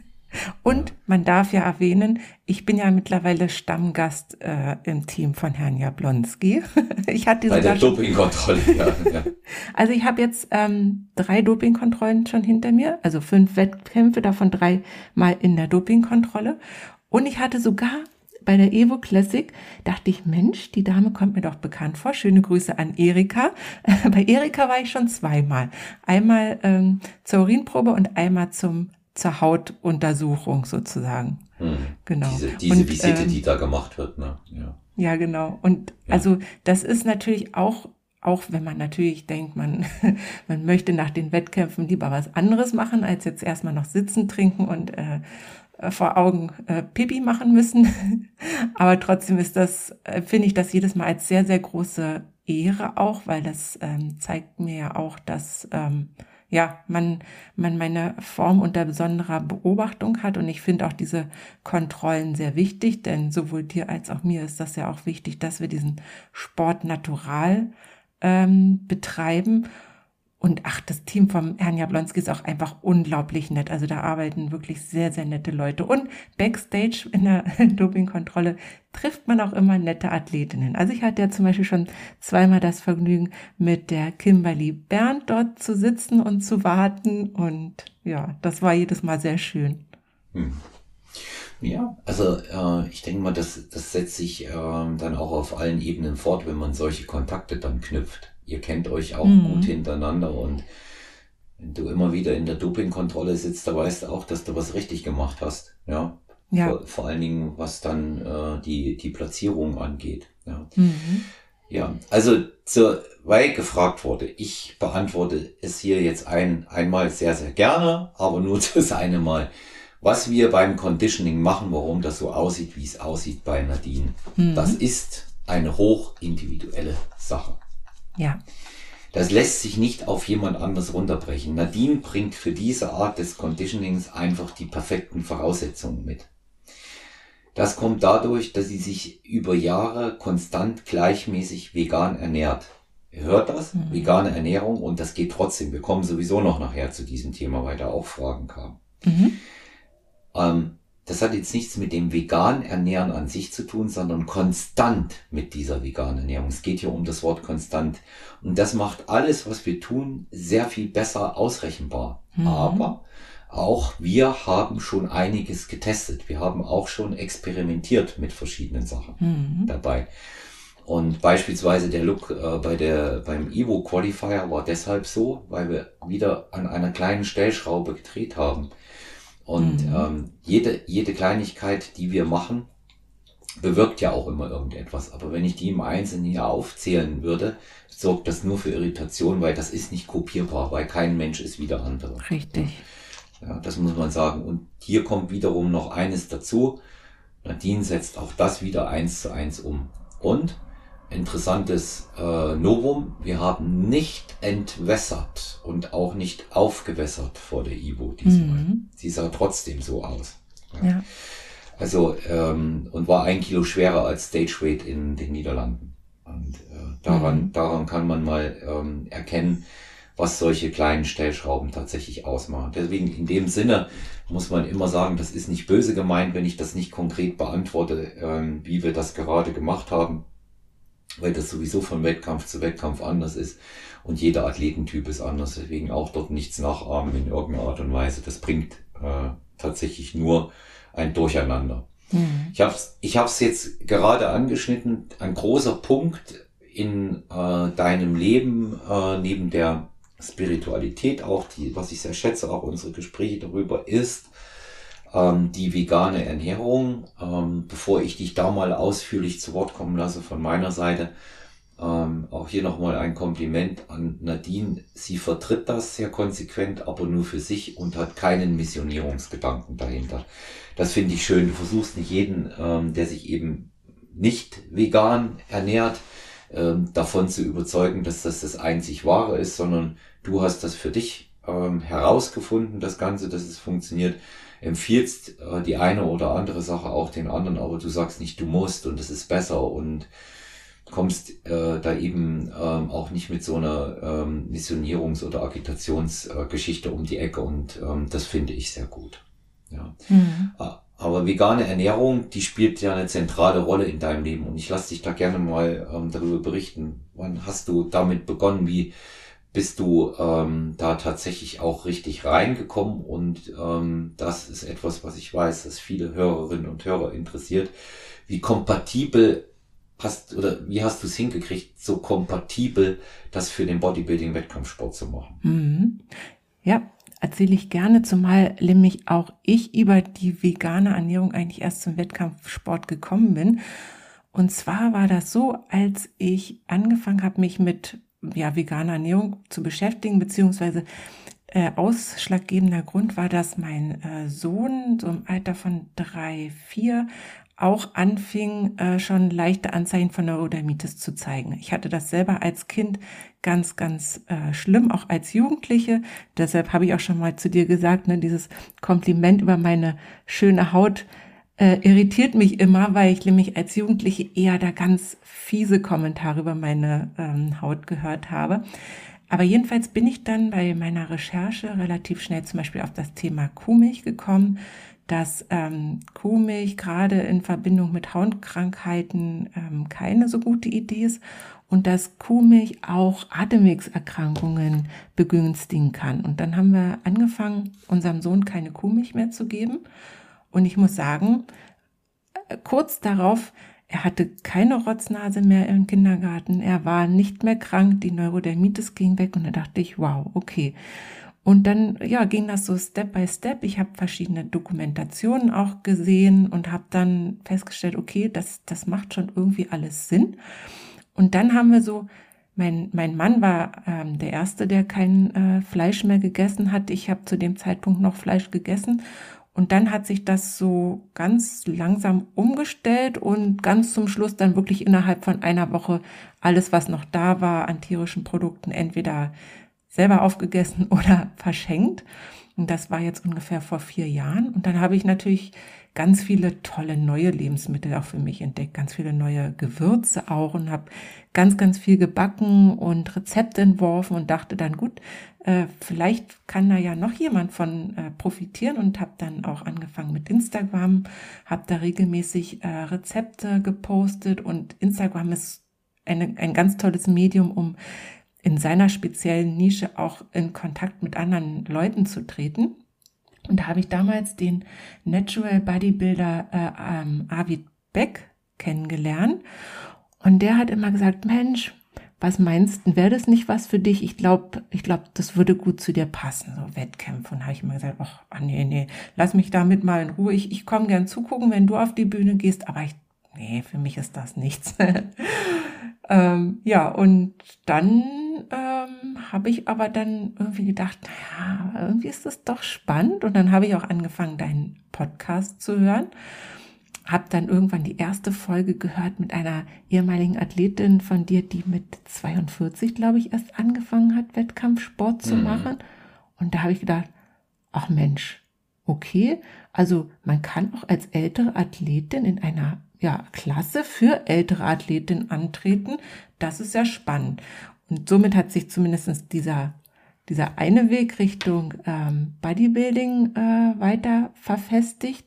Und man darf ja erwähnen, ich bin ja mittlerweile Stammgast äh, im Team von Herrn Jablonski. Ich hatte bei der Dopingkontrolle, ja, ja. Also ich habe jetzt ähm, drei Dopingkontrollen schon hinter mir, also fünf Wettkämpfe, davon drei Mal in der Dopingkontrolle. Und ich hatte sogar bei der Evo Classic, dachte ich, Mensch, die Dame kommt mir doch bekannt vor. Schöne Grüße an Erika. Bei Erika war ich schon zweimal. Einmal ähm, zur Urinprobe und einmal zum zur Hautuntersuchung sozusagen. Hm. Genau. Diese, diese und, Visite, ähm, die da gemacht wird, ne? Ja, ja genau. Und ja. also das ist natürlich auch, auch wenn man natürlich denkt, man, man möchte nach den Wettkämpfen lieber was anderes machen, als jetzt erstmal noch sitzen, trinken und äh, vor Augen äh, Pipi machen müssen. Aber trotzdem ist das, äh, finde ich das jedes Mal als sehr, sehr große Ehre auch, weil das ähm, zeigt mir ja auch, dass ähm, ja, man, man meine Form unter besonderer Beobachtung hat. Und ich finde auch diese Kontrollen sehr wichtig, denn sowohl dir als auch mir ist das ja auch wichtig, dass wir diesen Sport natural ähm, betreiben. Und ach, das Team vom Herrn Jablonski ist auch einfach unglaublich nett. Also da arbeiten wirklich sehr, sehr nette Leute. Und Backstage in der Dopingkontrolle trifft man auch immer nette Athletinnen. Also ich hatte ja zum Beispiel schon zweimal das Vergnügen, mit der Kimberly Berndt dort zu sitzen und zu warten. Und ja, das war jedes Mal sehr schön. Hm. Ja, also äh, ich denke mal, das, das setzt sich äh, dann auch auf allen Ebenen fort, wenn man solche Kontakte dann knüpft. Ihr kennt euch auch mhm. gut hintereinander und wenn du immer wieder in der Dopingkontrolle sitzt, da weißt du auch, dass du was richtig gemacht hast. Ja. ja. Vor, vor allen Dingen, was dann äh, die, die Platzierung angeht. Ja. Mhm. Ja, also zur, weil gefragt wurde, ich beantworte es hier jetzt ein, einmal sehr, sehr gerne, aber nur das eine Mal. Was wir beim Conditioning machen, warum das so aussieht, wie es aussieht bei Nadine, mhm. das ist eine hochindividuelle Sache. Ja. Das lässt sich nicht auf jemand anderes runterbrechen. Nadine bringt für diese Art des Conditionings einfach die perfekten Voraussetzungen mit. Das kommt dadurch, dass sie sich über Jahre konstant gleichmäßig vegan ernährt. Ihr hört das? Mhm. Vegane Ernährung und das geht trotzdem. Wir kommen sowieso noch nachher zu diesem Thema, weil da auch Fragen kamen. Mhm. Ähm, das hat jetzt nichts mit dem veganen Ernähren an sich zu tun, sondern konstant mit dieser veganen Ernährung. Es geht hier um das Wort konstant. Und das macht alles, was wir tun, sehr viel besser ausrechenbar. Mhm. Aber auch wir haben schon einiges getestet. Wir haben auch schon experimentiert mit verschiedenen Sachen mhm. dabei. Und beispielsweise der Look äh, bei der beim Evo Qualifier war deshalb so, weil wir wieder an einer kleinen Stellschraube gedreht haben. Und mhm. ähm, jede jede Kleinigkeit, die wir machen, bewirkt ja auch immer irgendetwas. Aber wenn ich die im Einzelnen hier aufzählen würde, sorgt das nur für Irritation, weil das ist nicht kopierbar, weil kein Mensch ist wie der andere. Richtig. Ja, das muss man sagen. Und hier kommt wiederum noch eines dazu. Nadine setzt auch das wieder eins zu eins um. Und interessantes äh, Novum, wir haben nicht entwässert und auch nicht aufgewässert vor der Evo diesmal. Mhm. Sie sah trotzdem so aus. Ja. Ja. Also, ähm, und war ein Kilo schwerer als Stageweight in den Niederlanden. Und äh, daran, mhm. daran kann man mal ähm, erkennen, was solche kleinen Stellschrauben tatsächlich ausmachen. Deswegen in dem Sinne muss man immer sagen, das ist nicht böse gemeint, wenn ich das nicht konkret beantworte, ähm, wie wir das gerade gemacht haben, weil das sowieso von Wettkampf zu Wettkampf anders ist und jeder Athletentyp ist anders. Deswegen auch dort nichts nachahmen in irgendeiner Art und Weise. Das bringt äh, tatsächlich nur ein Durcheinander. Mhm. Ich habe es ich hab's jetzt gerade angeschnitten, ein großer Punkt in äh, deinem Leben, äh, neben der Spiritualität auch, die, was ich sehr schätze, auch unsere Gespräche darüber, ist ähm, die vegane Ernährung. Ähm, bevor ich dich da mal ausführlich zu Wort kommen lasse von meiner Seite, ähm, auch hier nochmal ein Kompliment an Nadine. Sie vertritt das sehr konsequent, aber nur für sich und hat keinen Missionierungsgedanken dahinter. Das finde ich schön. Du versuchst nicht jeden, ähm, der sich eben nicht vegan ernährt, ähm, davon zu überzeugen, dass das das einzig Wahre ist, sondern du hast das für dich ähm, herausgefunden, das Ganze, dass es funktioniert, empfiehlst äh, die eine oder andere Sache auch den anderen, aber du sagst nicht, du musst und es ist besser und kommst äh, da eben ähm, auch nicht mit so einer ähm, Missionierungs- oder Agitationsgeschichte äh, um die Ecke und ähm, das finde ich sehr gut. Ja. Mhm. Aber vegane Ernährung, die spielt ja eine zentrale Rolle in deinem Leben und ich lasse dich da gerne mal ähm, darüber berichten. Wann hast du damit begonnen? Wie bist du ähm, da tatsächlich auch richtig reingekommen? Und ähm, das ist etwas, was ich weiß, dass viele Hörerinnen und Hörer interessiert. Wie kompatibel hast oder wie hast du es hingekriegt, so kompatibel das für den Bodybuilding-Wettkampfsport zu machen? Mhm. Ja, erzähle ich gerne, zumal nämlich auch ich über die vegane Ernährung eigentlich erst zum Wettkampfsport gekommen bin. Und zwar war das so, als ich angefangen habe, mich mit ja, veganer Ernährung zu beschäftigen, beziehungsweise äh, ausschlaggebender Grund war, dass mein äh, Sohn so im Alter von drei, vier auch anfing, äh, schon leichte Anzeichen von Neurodermitis zu zeigen. Ich hatte das selber als Kind ganz, ganz äh, schlimm, auch als Jugendliche. Deshalb habe ich auch schon mal zu dir gesagt, ne, dieses Kompliment über meine schöne Haut äh, irritiert mich immer, weil ich nämlich als Jugendliche eher da ganz fiese Kommentare über meine ähm, Haut gehört habe. Aber jedenfalls bin ich dann bei meiner Recherche relativ schnell zum Beispiel auf das Thema Kuhmilch gekommen, dass ähm, Kuhmilch gerade in Verbindung mit Hautkrankheiten ähm, keine so gute Idee ist und dass Kuhmilch auch Atemwegserkrankungen begünstigen kann. Und dann haben wir angefangen, unserem Sohn keine Kuhmilch mehr zu geben. Und ich muss sagen, äh, kurz darauf, er hatte keine Rotznase mehr im Kindergarten, er war nicht mehr krank, die Neurodermitis ging weg und da dachte ich, wow, okay. Und dann ja, ging das so Step by Step. Ich habe verschiedene Dokumentationen auch gesehen und habe dann festgestellt, okay, das, das macht schon irgendwie alles Sinn. Und dann haben wir so, mein, mein Mann war ähm, der Erste, der kein äh, Fleisch mehr gegessen hat. Ich habe zu dem Zeitpunkt noch Fleisch gegessen. Und dann hat sich das so ganz langsam umgestellt und ganz zum Schluss dann wirklich innerhalb von einer Woche alles, was noch da war an tierischen Produkten, entweder selber aufgegessen oder verschenkt. Und das war jetzt ungefähr vor vier Jahren. Und dann habe ich natürlich ganz viele tolle neue Lebensmittel auch für mich entdeckt, ganz viele neue Gewürze auch und habe ganz, ganz viel gebacken und Rezepte entworfen und dachte dann, gut, äh, vielleicht kann da ja noch jemand von äh, profitieren und habe dann auch angefangen mit Instagram, habe da regelmäßig äh, Rezepte gepostet und Instagram ist eine, ein ganz tolles Medium, um in seiner speziellen Nische auch in Kontakt mit anderen Leuten zu treten. Und da habe ich damals den Natural Bodybuilder äh, ähm, Arvid Beck kennengelernt. Und der hat immer gesagt, Mensch, was meinst du, wäre das nicht was für dich? Ich glaube, ich glaube, das würde gut zu dir passen, so Wettkämpfe. Und habe ich immer gesagt, ach, ach nee, nee, lass mich damit mal in Ruhe. Ich, ich komme gern zugucken, wenn du auf die Bühne gehst, aber ich, nee, für mich ist das nichts. ähm, ja, und dann ähm, habe ich aber dann irgendwie gedacht, naja, irgendwie ist das doch spannend. Und dann habe ich auch angefangen, deinen Podcast zu hören. Habe dann irgendwann die erste Folge gehört mit einer ehemaligen Athletin von dir, die mit zweiundvierzig, glaube ich, erst angefangen hat, Wettkampfsport zu mhm. machen. Und da habe ich gedacht, ach Mensch, okay, also man kann auch als ältere Athletin in einer ja, Klasse für ältere Athletinnen antreten. Das ist ja spannend. Und somit hat sich zumindest dieser, dieser eine Weg Richtung ähm, Bodybuilding äh, weiter verfestigt.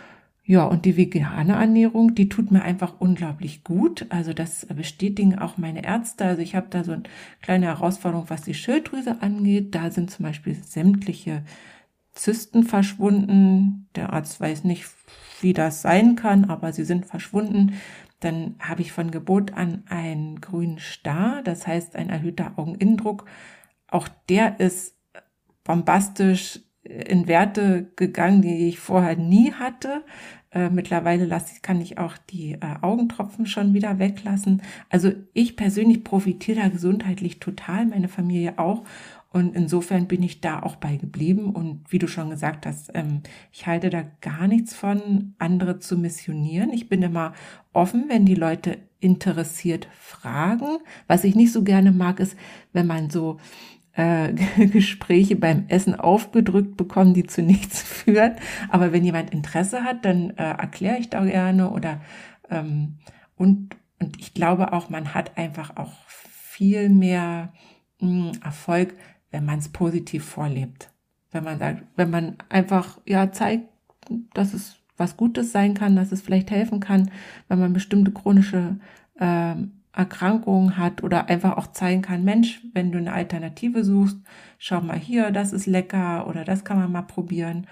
Ja, und die vegane Ernährung, die tut mir einfach unglaublich gut. Also das bestätigen auch meine Ärzte. Also ich habe da so eine kleine Herausforderung, was die Schilddrüse angeht. Da sind zum Beispiel sämtliche Zysten verschwunden. Der Arzt weiß nicht, wie das sein kann, aber sie sind verschwunden. Dann habe ich von Geburt an einen grünen Star, das heißt ein erhöhter Augeninnendruck. Auch der ist bombastisch in Werte gegangen, die ich vorher nie hatte. Äh, mittlerweile lasse ich, kann ich auch die äh, Augentropfen schon wieder weglassen. Also ich persönlich profitiere da gesundheitlich total, meine Familie auch. Und insofern bin ich da auch bei geblieben. Und wie du schon gesagt hast, ähm, ich halte da gar nichts von, andere zu missionieren. Ich bin immer offen, wenn die Leute interessiert fragen. Was ich nicht so gerne mag, ist, wenn man so Äh, Gespräche beim Essen aufgedrückt bekommen, die zu nichts führen. Aber wenn jemand Interesse hat, dann äh, erkläre ich da gerne oder ähm, und und ich glaube auch, man hat einfach auch viel mehr mh, Erfolg, wenn man es positiv vorlebt. Wenn man sagt, wenn man einfach ja zeigt, dass es was Gutes sein kann, dass es vielleicht helfen kann, wenn man bestimmte chronische ähm, Erkrankungen hat oder einfach auch zeigen kann, Mensch, wenn du eine Alternative suchst, schau mal hier, das ist lecker oder das kann man mal probieren.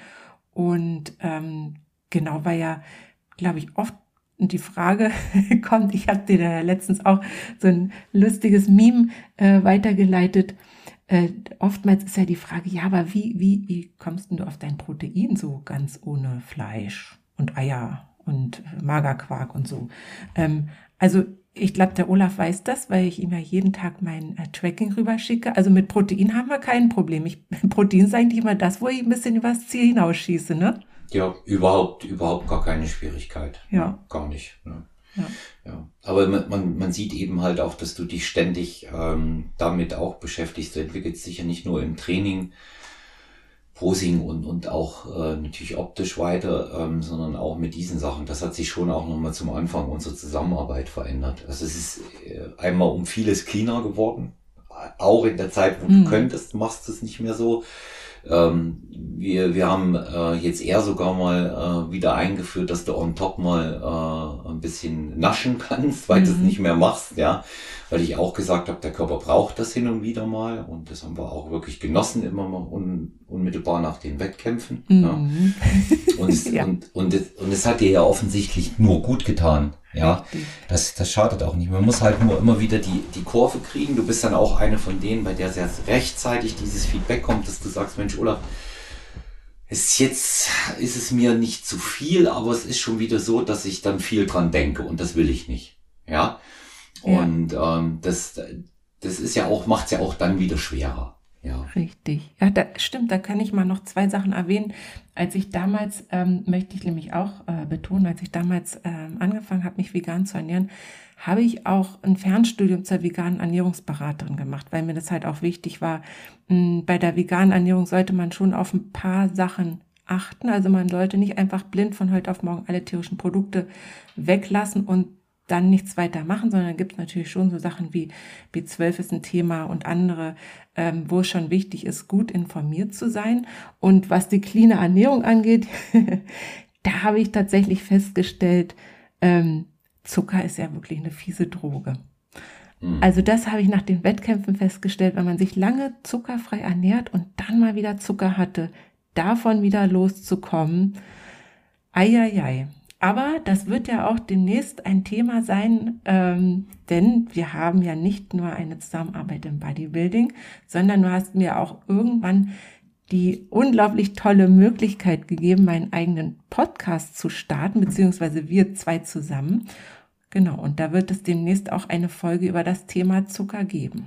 Und ähm, genau, weil ja, glaube ich, oft die Frage kommt, ich habe dir da letztens auch so ein lustiges Meme äh, weitergeleitet. Äh, oftmals ist ja die Frage, ja, aber wie, wie, wie kommst denn du auf dein Protein so ganz ohne Fleisch und Eier und Magerquark und so? Ähm, also ich glaube, der Olaf weiß das, weil ich ihm ja jeden Tag mein äh, Tracking rüberschicke. Also mit Protein haben wir kein Problem. Ich, Protein ist eigentlich immer das, wo ich ein bisschen übers Ziel hinausschieße, ne? Ja, überhaupt, überhaupt gar keine Schwierigkeit. Ja. Ja, gar nicht. Ne? Ja. Ja. Aber man, man, man sieht eben halt auch, dass du dich ständig ähm, damit auch beschäftigst. Du entwickelst dich ja nicht nur im Training, Posing und, und auch äh, natürlich optisch weiter, ähm, sondern auch mit diesen Sachen. Das hat sich schon auch nochmal zum Anfang unserer Zusammenarbeit verändert. Also es ist äh, einmal um vieles cleaner geworden. Auch in der Zeit, wo mhm. du könntest, machst du es nicht mehr so. Ähm, wir, wir haben äh, jetzt eher sogar mal äh, wieder eingeführt, dass du on top mal äh, ein bisschen naschen kannst, weil mhm. du es nicht mehr machst, ja. Weil ich auch gesagt habe, der Körper braucht das hin und wieder mal und das haben wir auch wirklich genossen, immer mal un, unmittelbar nach den Wettkämpfen. Mhm. Ja. Und, es, ja. und, und, es, und es hat dir ja offensichtlich nur gut getan. Ja, das, das schadet auch nicht. Man muss halt nur immer wieder die, die Kurve kriegen. Du bist dann auch eine von denen, bei der sehr rechtzeitig dieses Feedback kommt, dass du sagst, Mensch, Olaf, ist jetzt, ist es mir nicht zu viel, aber es ist schon wieder so, dass ich dann viel dran denke und das will ich nicht. Ja. Und ja. Ähm, das, das ist ja auch, macht's ja auch dann wieder schwerer. Ja. Richtig. Ja, da stimmt, da kann ich mal noch zwei Sachen erwähnen. Als ich damals, ähm, möchte ich nämlich auch äh, betonen, als ich damals ähm, angefangen habe, mich vegan zu ernähren, habe ich auch ein Fernstudium zur veganen Ernährungsberaterin gemacht, weil mir das halt auch wichtig war. Mh, bei der veganen Ernährung sollte man schon auf ein paar Sachen achten. Also man sollte nicht einfach blind von heute auf morgen alle tierischen Produkte weglassen und dann nichts weiter machen, sondern gibt es natürlich schon so Sachen wie B zwölf ist ein Thema und andere, ähm, wo es schon wichtig ist, gut informiert zu sein. Und was die cleane Ernährung angeht, da habe ich tatsächlich festgestellt, ähm, Zucker ist ja wirklich eine fiese Droge. Mhm. Also das habe ich nach den Wettkämpfen festgestellt, wenn man sich lange zuckerfrei ernährt und dann mal wieder Zucker hatte, davon wieder loszukommen, ei, ei, ei. Aber das wird ja auch demnächst ein Thema sein, ähm, denn wir haben ja nicht nur eine Zusammenarbeit im Bodybuilding, sondern du hast mir auch irgendwann die unglaublich tolle Möglichkeit gegeben, meinen eigenen Podcast zu starten, beziehungsweise wir zwei zusammen. Genau, und da wird es demnächst auch eine Folge über das Thema Zucker geben.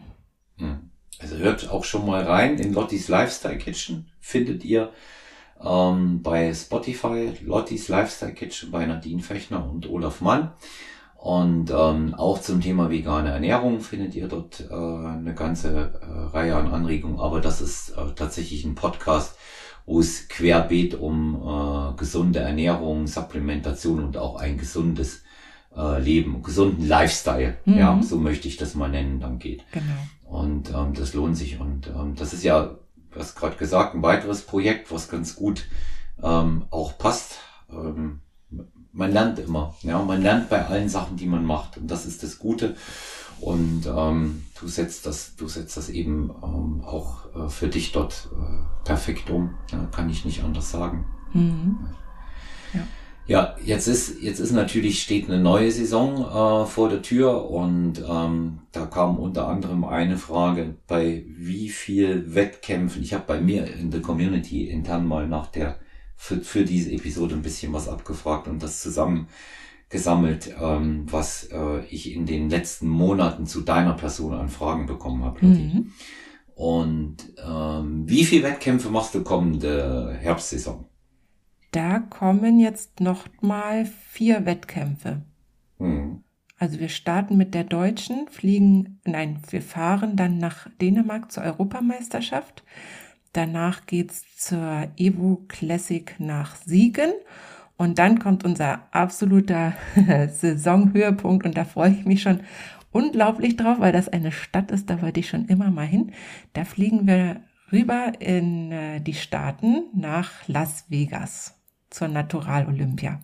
Also hört auch schon mal rein in Lottis Lifestyle Kitchen, findet ihr ähm, bei Spotify, Lottis Lifestyle Kitchen bei Nadine Fechner und Olaf Mann. Und ähm, auch zum Thema vegane Ernährung findet ihr dort äh, eine ganze äh, Reihe an Anregungen. Aber das ist äh, tatsächlich ein Podcast, wo es querbeet um äh, gesunde Ernährung, Supplementation und auch ein gesundes äh, Leben, gesunden Lifestyle, mhm. ja, so möchte ich das mal nennen, dann geht. Genau. Und ähm, das lohnt sich. Und ähm, das ist ja, du hast gerade gesagt, ein weiteres Projekt, was ganz gut ähm, auch passt. Ähm, Man lernt immer, ja, man lernt bei allen Sachen, die man macht, und das ist das Gute. Und ähm, du setzt das, du setzt das eben ähm, auch äh, für dich dort äh, perfekt um. Ja, kann ich nicht anders sagen. Mhm. Ja. Ja, jetzt ist jetzt ist natürlich steht eine neue Saison äh, vor der Tür, und ähm, da kam unter anderem eine Frage: Bei wie viel Wettkämpfen? Ich habe bei mir in der Community intern mal nach der Für, für diese Episode ein bisschen was abgefragt und das zusammengesammelt, ähm, was äh, ich in den letzten Monaten zu deiner Person an Fragen bekommen habe. Mhm. Und ähm, wie viele Wettkämpfe machst du kommende Herbstsaison? Da kommen jetzt noch mal vier Wettkämpfe. Mhm. Also wir starten mit der Deutschen, fliegen, nein, wir fahren dann nach Dänemark zur Europameisterschaft. Danach geht's zur Evo Classic nach Siegen, und dann kommt unser absoluter Saisonhöhepunkt, und da freue ich mich schon unglaublich drauf, weil das eine Stadt ist, da wollte ich schon immer mal hin. Da fliegen wir rüber in die Staaten nach Las Vegas zur Natural Olympia.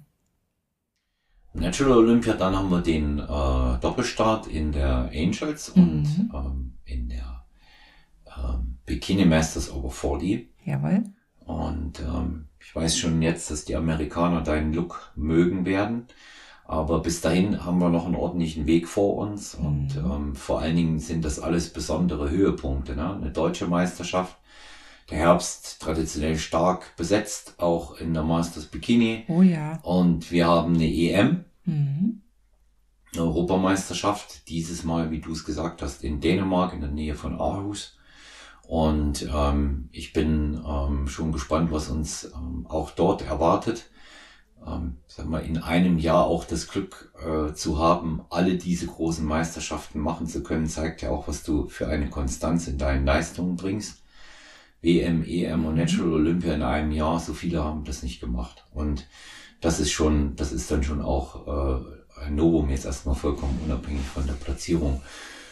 Natural Olympia, dann haben wir den äh, Doppelstart in der Angels und Mhm. ähm, in der ähm, Bikini Masters Over vierzig. Jawohl. Und ähm, ich weiß schon jetzt, dass die Amerikaner deinen Look mögen werden. Aber bis dahin haben wir noch einen ordentlichen Weg vor uns. Und Mhm. ähm, vor allen Dingen sind das alles besondere Höhepunkte. Ne? Eine deutsche Meisterschaft. Der Herbst traditionell stark besetzt, auch in der Masters Bikini. Oh ja. Und wir haben eine E M, Mhm. eine Europameisterschaft. Dieses Mal, wie du es gesagt hast, in Dänemark, in der Nähe von Aarhus. Und ähm, ich bin ähm, schon gespannt, was uns ähm, auch dort erwartet. Ähm, sag mal, in einem Jahr auch das Glück äh, zu haben, alle diese großen Meisterschaften machen zu können, zeigt ja auch, was du für eine Konstanz in deinen Leistungen bringst. W M, E M und Natural Olympia in einem Jahr, so viele haben das nicht gemacht. Und das ist schon, das ist dann schon auch äh, ein Novum, jetzt erstmal vollkommen unabhängig von der Platzierung.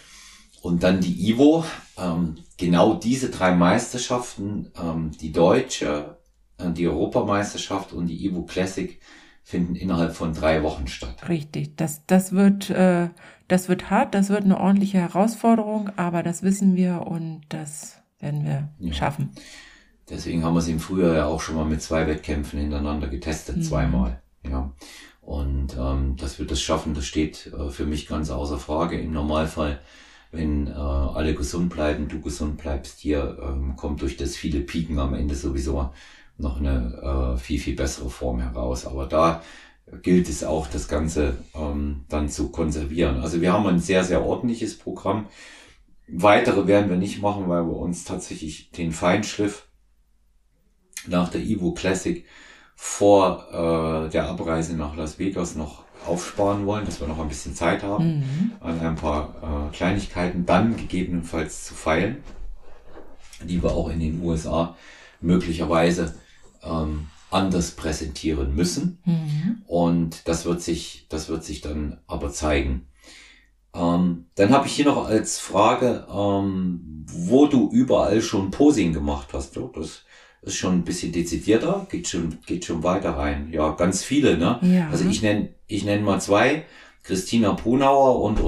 Und dann die Ivo, ähm, genau diese drei Meisterschaften, ähm, die Deutsche, äh, die Europameisterschaft und die Ivo Classic, finden innerhalb von drei Wochen statt. Richtig, das, das wird, äh, das wird hart, das wird eine ordentliche Herausforderung, aber das wissen wir, und das werden wir Ja. schaffen. Deswegen haben wir es im Frühjahr ja auch schon mal mit zwei Wettkämpfen hintereinander getestet, Mhm. zweimal. Ja. Und ähm, das wird es schaffen, das steht äh, für mich ganz außer Frage. Im Normalfall, wenn äh, alle gesund bleiben, du gesund bleibst, hier ähm, kommt durch das viele Pieken am Ende sowieso noch eine äh, viel, viel bessere Form heraus. Aber da gilt es auch, das Ganze ähm, dann zu konservieren. Also wir haben ein sehr, sehr ordentliches Programm. Weitere werden wir nicht machen, weil wir uns tatsächlich den Feinschliff nach der Ivo Classic vor äh, der Abreise nach Las Vegas noch aufsparen wollen, dass wir noch ein bisschen Zeit haben, Mhm. an ein paar äh, Kleinigkeiten dann gegebenenfalls zu feilen, die wir auch in den U S A möglicherweise ähm, anders präsentieren müssen. Mhm. Und das wird sich, das wird sich dann aber zeigen. Ähm, dann habe ich hier noch als Frage, ähm, wo du überall schon Posing gemacht hast. Ja, das ist schon ein bisschen dezidierter, geht schon, geht schon weiter rein. Ja, ganz viele, ne? Ja. Also ich nenne, ich nenne mal zwei. Christina Brunauer und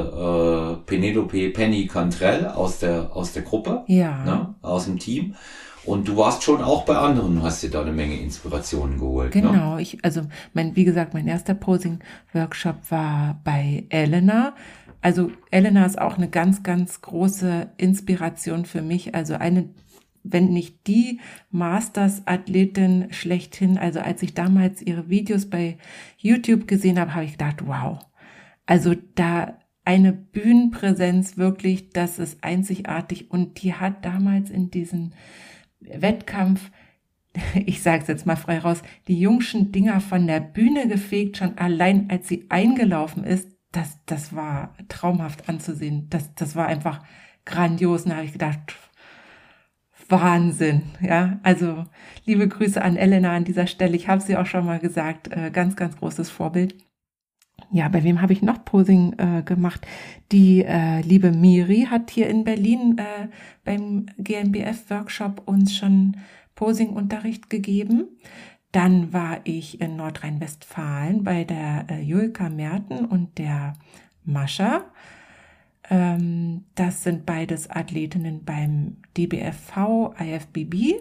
unsere äh, Penelope Penny Cantrell aus der, aus der Gruppe, Ja. ne? Aus dem Team. Und du warst schon auch bei anderen und hast dir da eine Menge Inspirationen geholt. Genau, Ne? ich, also mein, wie gesagt, mein erster Posing-Workshop war bei Elena. Also Elena ist auch eine ganz, ganz große Inspiration für mich. Also eine, wenn nicht die Masters-Athletin schlechthin. Also als ich damals ihre Videos bei YouTube gesehen habe, habe ich gedacht, wow. Also da eine Bühnenpräsenz wirklich, das ist einzigartig. Und die hat damals in diesem Wettkampf, ich sage es jetzt mal frei raus, die jungschen Dinger von der Bühne gefegt, schon allein als sie eingelaufen ist. Das, das war traumhaft anzusehen. Das, das war einfach grandios. Und da habe ich gedacht, Wahnsinn. Ja, also liebe Grüße an Elena an dieser Stelle. Ich habe sie auch schon mal gesagt. Äh, ganz, ganz großes Vorbild. Ja, bei wem habe ich noch Posing äh, gemacht? Die äh, liebe Miri hat hier in Berlin äh, beim G N B F-Workshop uns schon Posing-Unterricht gegeben. Dann war ich in Nordrhein-Westfalen bei der äh, Julka Merten und der Mascha. Ähm, das sind beides Athletinnen beim D B F V, I F B B.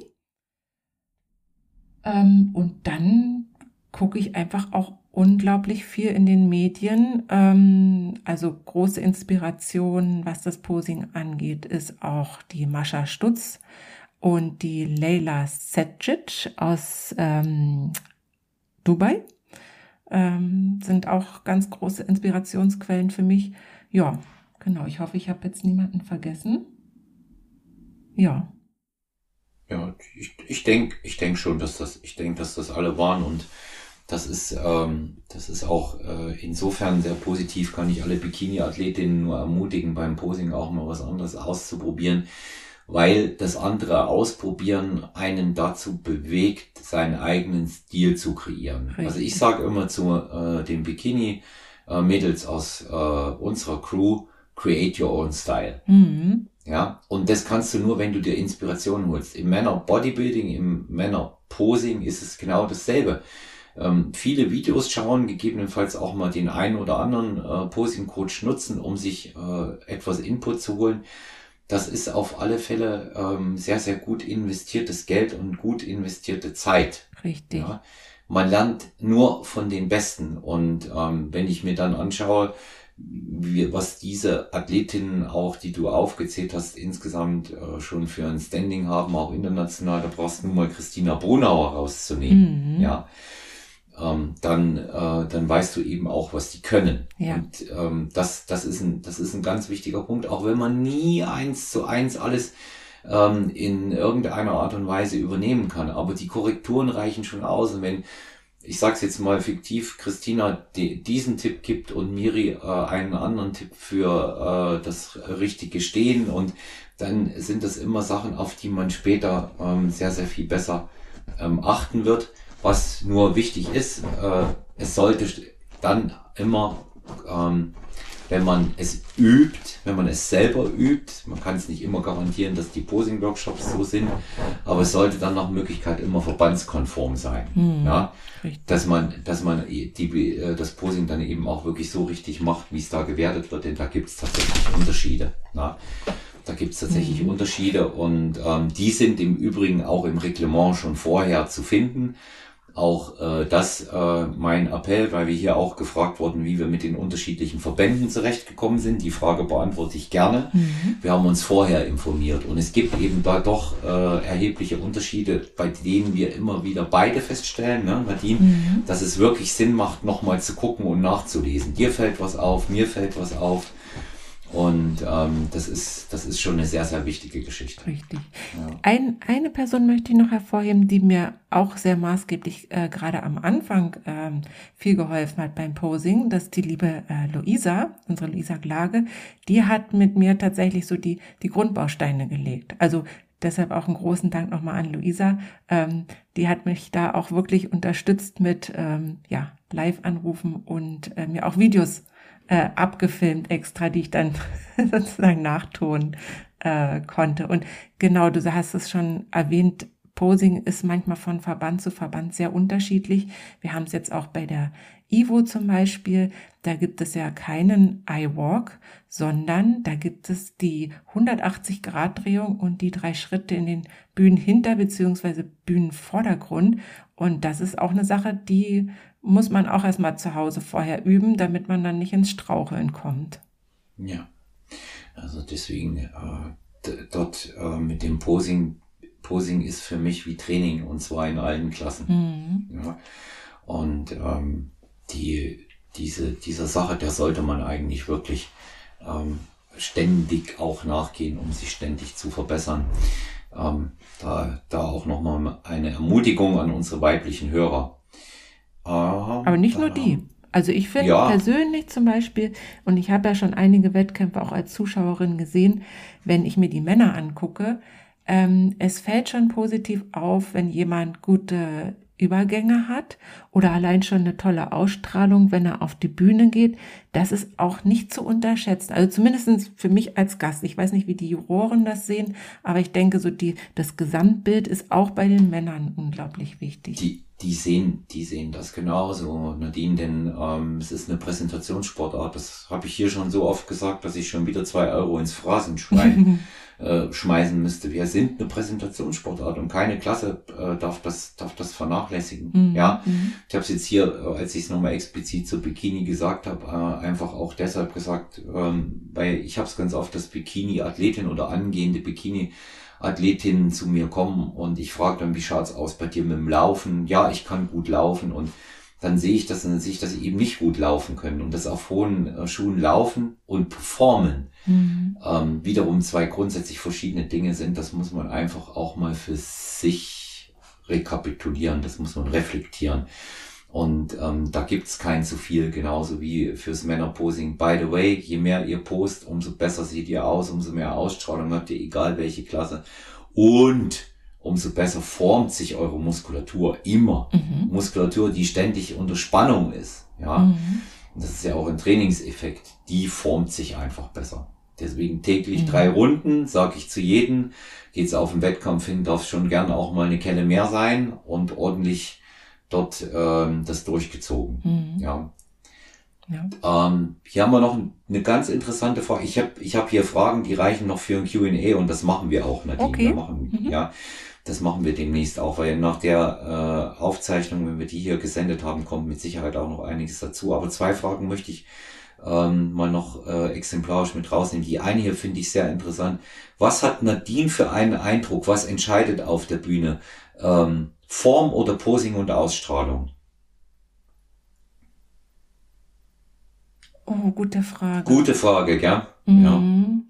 Ähm, und dann gucke ich einfach auch unglaublich viel in den Medien. Ähm, also große Inspiration, was das Posing angeht, ist auch die Mascha Stutz und die Leila Sedcic aus ähm, Dubai. Ähm, sind auch ganz große Inspirationsquellen für mich. Ja, genau. Ich hoffe, ich habe jetzt niemanden vergessen. Ja. Ja, ich, ich denke ich denk schon, dass das, ich denke, dass das alle waren und das ist, ähm, das ist auch äh, insofern sehr positiv, kann ich alle Bikini-Athletinnen nur ermutigen, beim Posing auch mal was anderes auszuprobieren, weil das andere Ausprobieren einen dazu bewegt, seinen eigenen Stil zu kreieren. Richtig. Also ich sage immer zu äh, den Bikini-Mädels aus äh, unserer Crew, create your own style. Mhm. Ja, und das kannst du nur, wenn du dir Inspiration holst. Im Männer-Bodybuilding, im Männer-Posing ist es genau dasselbe. Ähm, viele Videos schauen, gegebenenfalls auch mal den einen oder anderen äh, Posing-Coach nutzen, um sich äh, etwas Input zu holen. Das ist auf alle Fälle ähm, sehr, sehr gut investiertes Geld und gut investierte Zeit. Richtig. Ja. Man lernt nur von den Besten. Und ähm, wenn ich mir dann anschaue, wie, was diese Athletinnen auch, die du aufgezählt hast, insgesamt äh, schon für ein Standing haben, auch international, da brauchst du nur mal Christina Brunauer rauszunehmen. Mhm. Ja. Ähm, dann, äh, dann weißt du eben auch, was die können. Ja. Und ähm, das, das ist ein, das ist ein ganz wichtiger Punkt, auch wenn man nie eins zu eins alles ähm, in irgendeiner Art und Weise übernehmen kann. Aber die Korrekturen reichen schon aus. Und wenn, ich sag's jetzt mal fiktiv, Christina die, diesen Tipp gibt und Miri äh, einen anderen Tipp für äh, das richtige Stehen, und dann sind das immer Sachen, auf die man später ähm, sehr, sehr viel besser ähm, achten wird. Was nur wichtig ist, äh, es sollte dann immer, ähm, wenn man es übt, wenn man es selber übt, man kann es nicht immer garantieren, dass die Posing-Workshops so sind, aber es sollte dann nach Möglichkeit immer verbandskonform sein. Hm, ja, richtig. dass man, dass man die, äh, das Posing dann eben auch wirklich so richtig macht, wie es da gewertet wird, denn da gibt es tatsächlich Unterschiede. Ja. Da gibt es tatsächlich mhm. Unterschiede und ähm, die sind im Übrigen auch im Reglement schon vorher zu finden. Auch äh, das äh, mein Appell, weil wir hier auch gefragt wurden, wie wir mit den unterschiedlichen Verbänden zurechtgekommen sind. Die Frage beantworte ich gerne. Mhm. Wir haben uns vorher informiert und es gibt eben da doch äh, erhebliche Unterschiede, bei denen wir immer wieder beide feststellen, ne, Nadine, mhm. dass es wirklich Sinn macht, nochmal zu gucken und nachzulesen. Dir fällt was auf, mir fällt was auf. Und ähm, das ist das ist schon eine sehr, sehr wichtige Geschichte. Richtig. Ja. Ein, eine Person möchte ich noch hervorheben, die mir auch sehr maßgeblich äh, gerade am Anfang ähm, viel geholfen hat beim Posing. Das ist die liebe äh, Luisa, unsere Luisa Glage. Die hat mit mir tatsächlich so die, die Grundbausteine gelegt. Also deshalb auch einen großen Dank nochmal an Luisa. Ähm, die hat mich da auch wirklich unterstützt mit ähm, ja, Live-Anrufen und äh, mir auch Videos Äh, abgefilmt extra, die ich dann sozusagen nachtun äh, konnte. Und genau, du hast es schon erwähnt, Posing ist manchmal von Verband zu Verband sehr unterschiedlich. Wir haben es jetzt auch bei der Ivo zum Beispiel, da gibt es ja keinen I-Walk, sondern da gibt es die hundertachtzig-Grad-Drehung und die drei Schritte in den Bühnenhinter- bzw. Bühnenvordergrund. Und das ist auch eine Sache, die muss man auch erstmal zu Hause vorher üben, damit man dann nicht ins Straucheln kommt. Ja, also deswegen äh, d- dort äh, mit dem Posing, Posing ist für mich wie Training, und zwar in allen Klassen. Mhm. Ja. Und ähm, die, diese, dieser Sache, der sollte man eigentlich wirklich ähm, ständig auch nachgehen, um sich ständig zu verbessern. Ähm, da, da auch nochmal eine Ermutigung an unsere weiblichen Hörer. Ähm, Aber nicht nur da- die. Also ich finde Ja. persönlich zum Beispiel, und ich habe ja schon einige Wettkämpfe auch als Zuschauerin gesehen, wenn ich mir die Männer angucke, ähm, es fällt schon positiv auf, wenn jemand gute Übergänge hat oder allein schon eine tolle Ausstrahlung, wenn er auf die Bühne geht. Das ist auch nicht zu unterschätzen. Also zumindest für mich als Gast. Ich weiß nicht, wie die Juroren das sehen, aber ich denke, so die, das Gesamtbild ist auch bei den Männern unglaublich wichtig. Die, die sehen, die sehen das genauso, Nadine, denn ähm, es ist eine Präsentationssportart. Das habe ich hier schon so oft gesagt, dass ich schon wieder zwei Euro ins Phrasenschwein äh, schmeißen müsste. Wir sind eine Präsentationssportart und keine Klasse äh, darf das, darf das vernachlässigen. Mhm. Ja, Mhm. ich habe es jetzt hier, äh, als ich es nochmal explizit zu Bikini gesagt habe, äh, einfach auch deshalb gesagt, ähm, weil ich habe es ganz oft, dass Bikini-Athletin oder angehende Bikini Athletinnen zu mir kommen und ich frage dann, wie schaut's aus bei dir mit dem Laufen? Ja, ich kann gut laufen, und dann sehe ich das, dann sehe ich, dass sie eben nicht gut laufen können und das auf hohen äh, Schuhen laufen und performen. Mhm. Ähm, wiederum zwei grundsätzlich verschiedene Dinge sind. Das muss man einfach auch mal für sich rekapitulieren, das muss man reflektieren. Und ähm, da gibt's kein zu viel, genauso wie fürs Männerposing. By the way, je mehr ihr post, umso besser seht ihr aus, umso mehr Ausstrahlung habt ihr, egal welche Klasse. Und umso besser formt sich eure Muskulatur immer. Mhm. Muskulatur, die ständig unter Spannung ist. Ja, Mhm. und das ist ja auch ein Trainingseffekt. Die formt sich einfach besser. Deswegen täglich Mhm. drei Runden, sage ich zu jedem. Geht's auf den Wettkampf hin, darf schon gern auch mal eine Kelle mehr sein und ordentlich dort ähm, das durchgezogen. Mhm. Ja. Ja. Ähm, hier haben wir noch eine ganz interessante Frage. Ich habe ich hab hier Fragen, die reichen noch für ein Q and A, und das machen wir auch, Nadine. Okay. Wir machen, Mhm. ja, das machen wir demnächst auch, weil nach der äh, Aufzeichnung, wenn wir die hier gesendet haben, kommt mit Sicherheit auch noch einiges dazu. Aber zwei Fragen möchte ich ähm, mal noch äh, exemplarisch mit rausnehmen. Die eine hier finde ich sehr interessant. Was hat Nadine für einen Eindruck? Was entscheidet auf der Bühne? Ähm, Form oder Posing und Ausstrahlung? Oh, gute Frage. Gute Frage, gell? Ja. Mhm.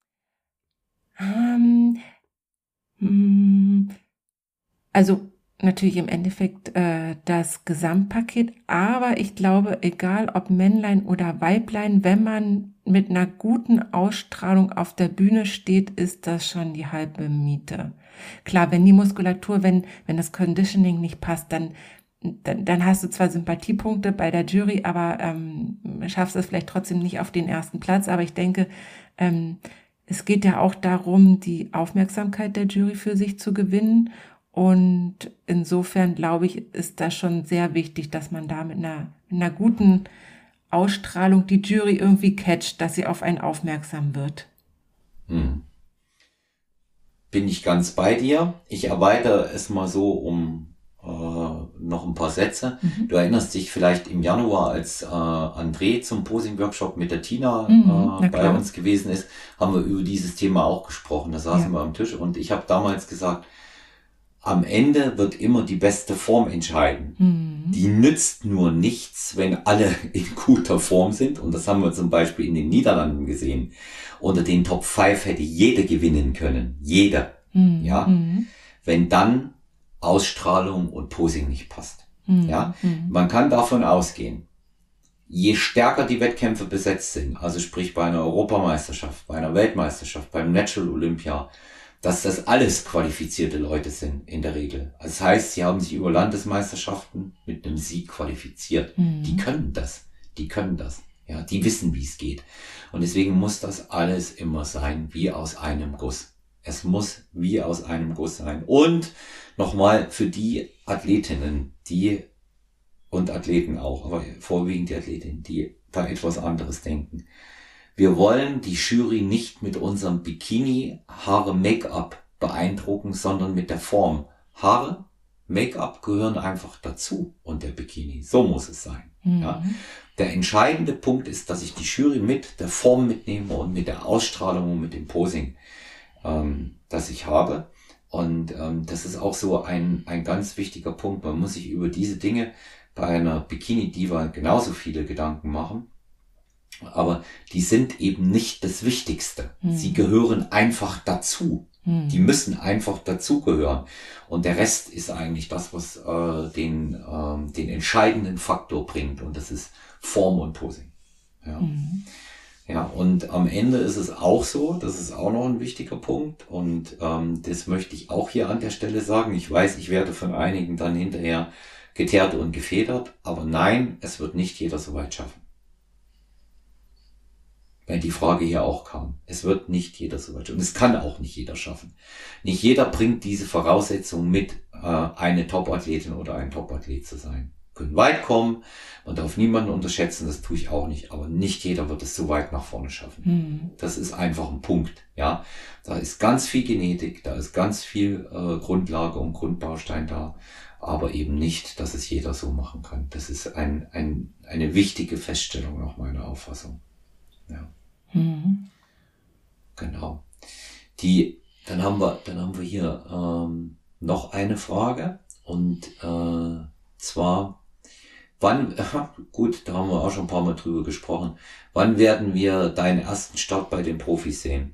Ähm, mm, also natürlich im Endeffekt äh, das Gesamtpaket, aber ich glaube, egal ob Männlein oder Weiblein, wenn man mit einer guten Ausstrahlung auf der Bühne steht, ist das schon die halbe Miete. Klar, wenn die Muskulatur, wenn, wenn das Conditioning nicht passt, dann, dann, dann hast du zwar Sympathiepunkte bei der Jury, aber ähm, schaffst es vielleicht trotzdem nicht auf den ersten Platz. Aber ich denke, ähm, es geht ja auch darum, die Aufmerksamkeit der Jury für sich zu gewinnen. Und insofern, glaube ich, ist das schon sehr wichtig, dass man da mit einer, mit einer guten Ausstrahlung die Jury irgendwie catcht, dass sie auf einen aufmerksam wird. Hm. Bin ich ganz bei dir. Ich erweitere es mal so um äh, noch ein paar Sätze. Mhm. Du erinnerst dich vielleicht im Januar, als äh, André zum Posing-Workshop mit der Tina Mhm, äh, na bei klar. uns gewesen ist, haben wir über dieses Thema auch gesprochen. Da saßen Ja. wir am Tisch und ich habe damals gesagt, am Ende wird immer die beste Form entscheiden. Mhm. Die nützt nur nichts, wenn alle in guter Form sind. Und das haben wir zum Beispiel in den Niederlanden gesehen. Unter den Top fünf hätte jeder gewinnen können. Jeder. Mhm. Ja. Mhm. Wenn dann Ausstrahlung und Posing nicht passt. Mhm. Ja. Mhm. Man kann davon ausgehen, je stärker die Wettkämpfe besetzt sind, also sprich bei einer Europameisterschaft, bei einer Weltmeisterschaft, beim Natural Olympia, dass das alles qualifizierte Leute sind in der Regel. Das heißt, sie haben sich über Landesmeisterschaften mit einem Sieg qualifiziert. Mhm. Die können das. Die können das. Ja, die wissen, wie es geht. Und deswegen muss das alles immer sein wie aus einem Guss. Es muss wie aus einem Guss sein. Und nochmal für die Athletinnen, die und Athleten auch, aber vorwiegend die Athletinnen, die da etwas anderes denken. Wir wollen die Jury nicht mit unserem Bikini, Haare, Make-up beeindrucken, sondern mit der Form. Haare, Make-up gehören einfach dazu und der Bikini. So muss es sein. Mhm. Ja. Der entscheidende Punkt ist, dass ich die Jury mit der Form mitnehme und mit der Ausstrahlung und mit dem Posing, ähm, das ich habe. Und ähm, das ist auch so ein, ein ganz wichtiger Punkt. Man muss sich über diese Dinge bei einer Bikini-Diva genauso viele Gedanken machen. Aber die sind eben nicht das Wichtigste. Mhm. Sie gehören einfach dazu. Mhm. Die müssen einfach dazugehören. Und der Rest ist eigentlich das, was äh, den, äh, den entscheidenden Faktor bringt. Und das ist Form und Posing. Ja. Mhm. Ja, und am Ende ist es auch so, das ist auch noch ein wichtiger Punkt. Und ähm, das möchte ich auch hier an der Stelle sagen. Ich weiß, ich werde von einigen dann hinterher geteert und gefedert. Aber nein, es wird nicht jeder so weit schaffen. Weil die Frage hier auch kam. Es wird nicht jeder so weit schaffen. Und es kann auch nicht jeder schaffen. Nicht jeder bringt diese Voraussetzung mit, äh, eine Top-Athletin oder ein Top-Athlet zu sein. Können weit kommen. Man darf niemanden unterschätzen, das tue ich auch nicht. Aber nicht jeder wird es so weit nach vorne schaffen. Mhm. Das ist einfach ein Punkt. Ja, da ist ganz viel Genetik, da ist ganz viel äh, Grundlage und Grundbaustein da. Aber eben nicht, dass es jeder so machen kann. Das ist ein, ein, eine wichtige Feststellung nach meiner Auffassung. Ja. Mhm. Genau. Die, dann haben wir, dann haben wir hier ähm, noch eine Frage und äh, zwar, wann, äh, gut, da haben wir auch schon ein paar Mal drüber gesprochen, wann werden wir deinen ersten Start bei den Profis sehen?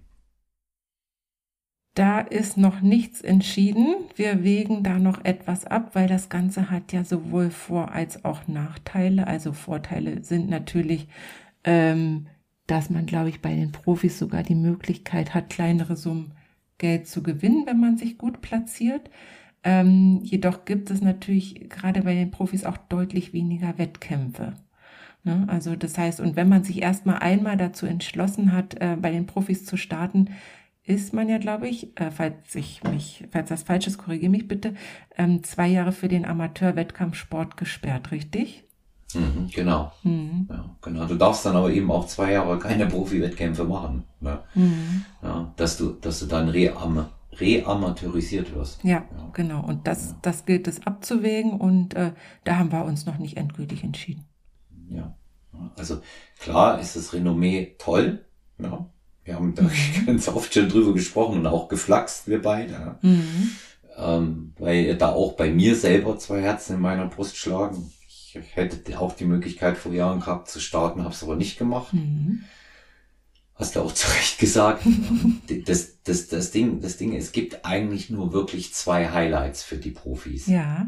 Da ist noch nichts entschieden. Wir wägen da noch etwas ab, weil das Ganze hat ja sowohl Vor- als auch Nachteile. Also Vorteile sind natürlich, ähm, dass man, glaube ich, bei den Profis sogar die Möglichkeit hat, kleinere Summen Geld zu gewinnen, wenn man sich gut platziert. Ähm, jedoch gibt es natürlich gerade bei den Profis auch deutlich weniger Wettkämpfe. Ne? Also das heißt, und wenn man sich erstmal einmal dazu entschlossen hat, äh, bei den Profis zu starten, ist man ja, glaube ich, äh, falls ich mich, falls das falsch ist, korrigiere mich bitte, ähm, zwei Jahre für den Amateur-Wettkampfsport gesperrt, richtig? Mhm, genau. Mhm. Ja, genau. Du darfst dann aber eben auch zwei Jahre keine Profi-Wettkämpfe machen. Ne? Mhm. Ja, dass du, dass du dann ream, reamateurisiert wirst. Ja, ja, genau. Und das, ja. das gilt es abzuwägen und äh, da haben wir uns noch nicht endgültig entschieden. Ja. Also klar ist das Renommee toll. Ja. Wir haben da mhm. ganz oft schon drüber gesprochen und auch geflaxt, wir beide. Mhm. Ähm, weil da auch bei mir selber zwei Herzen in meiner Brust schlagen. Ich hätte auch die Möglichkeit vor Jahren gehabt zu starten, habe es aber nicht gemacht. Mhm. Hast du auch zu Recht gesagt. das, das, das, Ding, das Ding, es gibt eigentlich nur wirklich zwei Highlights für die Profis. Ja.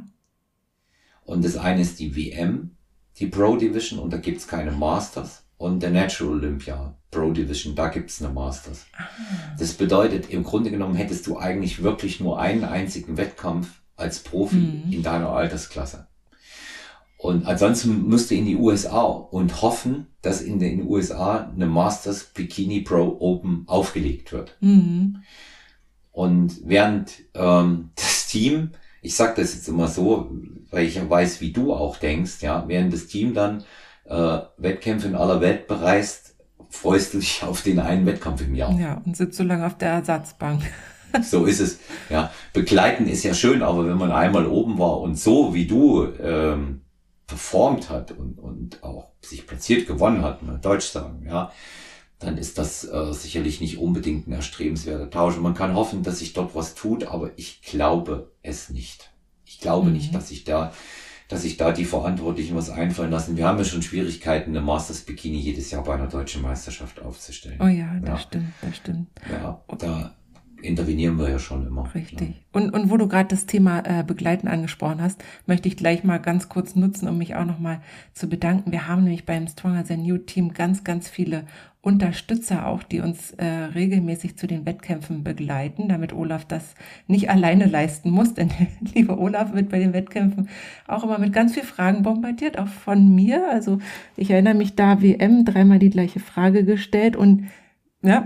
Und das eine ist die W M, die Pro Division, und da gibt's keine Masters. Und der Natural Olympia Pro Division, da gibt's eine Masters. Ah. Das bedeutet, im Grunde genommen hättest du eigentlich wirklich nur einen einzigen Wettkampf als Profi mhm. in deiner Altersklasse. Und ansonsten musst du in die U S A und hoffen, dass in den U S A eine Masters Bikini Pro Open aufgelegt wird. Mhm. Und während ähm, das Team, ich sag das jetzt immer so, weil ich ja weiß, wie du auch denkst, ja, während das Team dann äh, Wettkämpfe in aller Welt bereist, freust du dich auf den einen Wettkampf im Jahr. Ja, und sitzt so lange auf der Ersatzbank. So ist es. Ja, begleiten ist ja schön, aber wenn man einmal oben war und so wie du ähm, performt hat und, und auch sich platziert gewonnen hat, mal Deutsch sagen, ja, dann ist das äh, sicherlich nicht unbedingt ein erstrebenswerter Tausch. Und man kann hoffen, dass sich dort was tut, aber ich glaube es nicht. Ich glaube mhm. nicht, dass sich da, dass sich da die Verantwortlichen was einfallen lassen. Wir haben ja schon Schwierigkeiten, eine Masters Bikini jedes Jahr bei einer deutschen Meisterschaft aufzustellen. Oh ja, das ja. stimmt, das stimmt. Ja, da intervenieren wir ja schon immer. Richtig. Ja. Und, und wo du gerade das Thema äh, Begleiten angesprochen hast, möchte ich gleich mal ganz kurz nutzen, um mich auch nochmal zu bedanken. Wir haben nämlich beim Stronger Than You Team ganz, ganz viele Unterstützer auch, die uns äh, regelmäßig zu den Wettkämpfen begleiten, damit Olaf das nicht alleine leisten muss. Denn lieber Olaf wird bei den Wettkämpfen auch immer mit ganz vielen Fragen bombardiert, auch von mir. Also ich erinnere mich da, W M, dreimal die gleiche Frage gestellt und ja, mal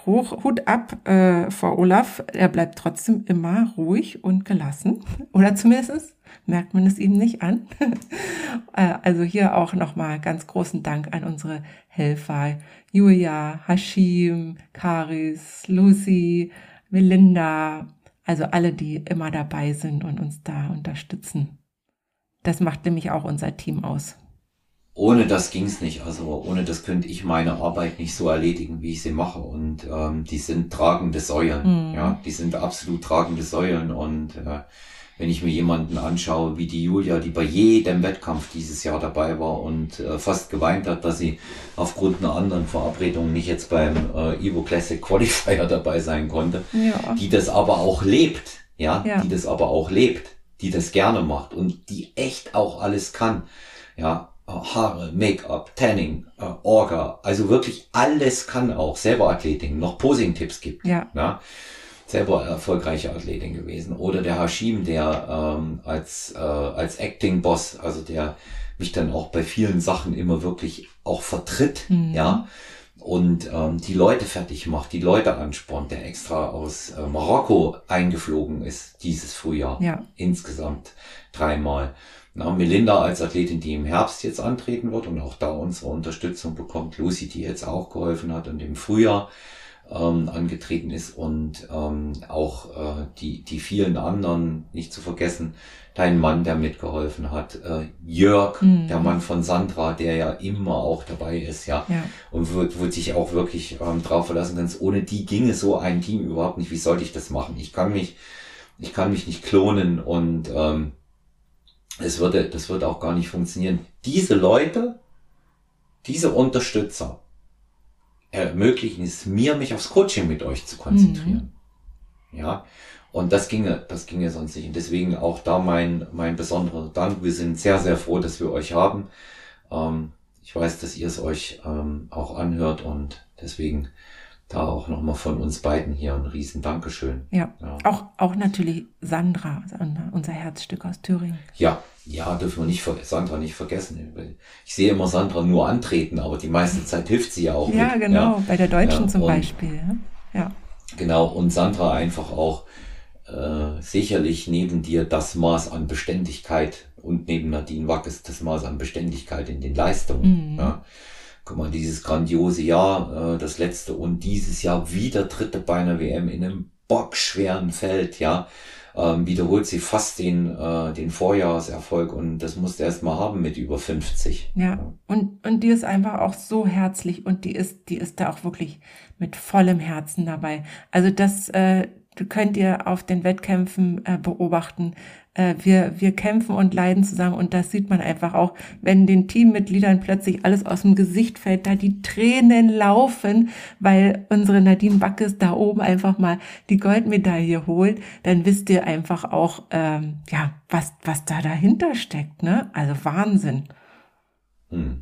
hoch, Hut ab äh, vor Olaf. Er bleibt trotzdem immer ruhig und gelassen. Oder zumindest merkt man es ihm nicht an. äh, also hier auch nochmal ganz großen Dank an unsere Helfer. Julia, Hashim, Karis, Lucy, Melinda. Also alle, die immer dabei sind und uns da unterstützen. Das macht nämlich auch unser Team aus. Ohne das ging's nicht. Also ohne das könnte ich meine Arbeit nicht so erledigen, wie ich sie mache. Und ähm, die sind tragende Säulen. Mhm. Ja, die sind absolut tragende Säulen. Und äh, wenn ich mir jemanden anschaue, wie die Julia, die bei jedem Wettkampf dieses Jahr dabei war und äh, fast geweint hat, dass sie aufgrund einer anderen Verabredung nicht jetzt beim äh, Evo Classic Qualifier dabei sein konnte, ja. die das aber auch lebt, ja? ja, die das aber auch lebt, die das gerne macht und die echt auch alles kann, ja. Haare, Make-up, Tanning, äh, Orga, also wirklich alles kann auch, selber Athletin, noch Posing-Tipps gibt, ja. ja, selber erfolgreiche Athletin gewesen. Oder der Hashim, der ähm, als äh, als Acting-Boss, also der mich dann auch bei vielen Sachen immer wirklich auch vertritt, mhm. ja, und ähm, die Leute fertig macht, die Leute anspornt, der extra aus äh, Marokko eingeflogen ist dieses Frühjahr, ja. insgesamt dreimal. Na, Melinda als Athletin, die im Herbst jetzt antreten wird und auch da unsere Unterstützung bekommt. Lucy, die jetzt auch geholfen hat und im Frühjahr ähm, angetreten ist. Und ähm, auch äh, die die vielen anderen, nicht zu vergessen, dein Mann, der mitgeholfen hat. Äh, Jörg, mhm. der Mann von Sandra, der ja immer auch dabei ist, ja. ja. Und wo, wo sich auch wirklich ähm, drauf verlassen kannst. Ohne die ginge so ein Team überhaupt nicht. Wie sollte ich das machen? Ich kann mich, ich kann mich nicht klonen und ähm, Es würde, das würde auch gar nicht funktionieren. Diese Leute, diese Unterstützer ermöglichen es mir, mich aufs Coaching mit euch zu konzentrieren. Mhm. Ja. Und das ginge, das ginge sonst nicht. Und deswegen auch da mein, mein besonderer Dank. Wir sind sehr, sehr froh, dass wir euch haben. Ähm, ich weiß, dass ihr es euch ähm, auch anhört und deswegen da auch nochmal von uns beiden hier ein riesen Dankeschön. Ja, ja. Auch, auch natürlich Sandra, unser Herzstück aus Thüringen. Ja, ja, dürfen wir nicht, Sandra nicht vergessen. Ich sehe immer Sandra nur antreten, aber die meiste Zeit hilft sie ja auch Ja, mit. genau, ja. bei der Deutschen ja, zum und, Beispiel. Ja. Genau, und Sandra einfach auch äh, sicherlich neben dir das Maß an Beständigkeit und neben Nadine Wackes das Maß an Beständigkeit in den Leistungen. Mhm. Ja. Guck mal, dieses grandiose Jahr, äh, das letzte und dieses Jahr wieder dritte bei einer W M in einem bockschweren Feld, ja, ähm, wiederholt sie fast den äh, den Vorjahreserfolg und das musst du erst mal haben mit über fünfzig. Ja, und und die ist einfach auch so herzlich und die ist die ist da auch wirklich mit vollem Herzen dabei. Also das äh, könnt ihr auf den Wettkämpfen äh, beobachten. Äh, wir wir kämpfen und leiden zusammen und das sieht man einfach auch, wenn den Teammitgliedern plötzlich alles aus dem Gesicht fällt, da die Tränen laufen, weil unsere Nadine Wackes da oben einfach mal die Goldmedaille holt, dann wisst ihr einfach auch, ähm, ja, was was da dahinter steckt, ne? Also Wahnsinn. Hm.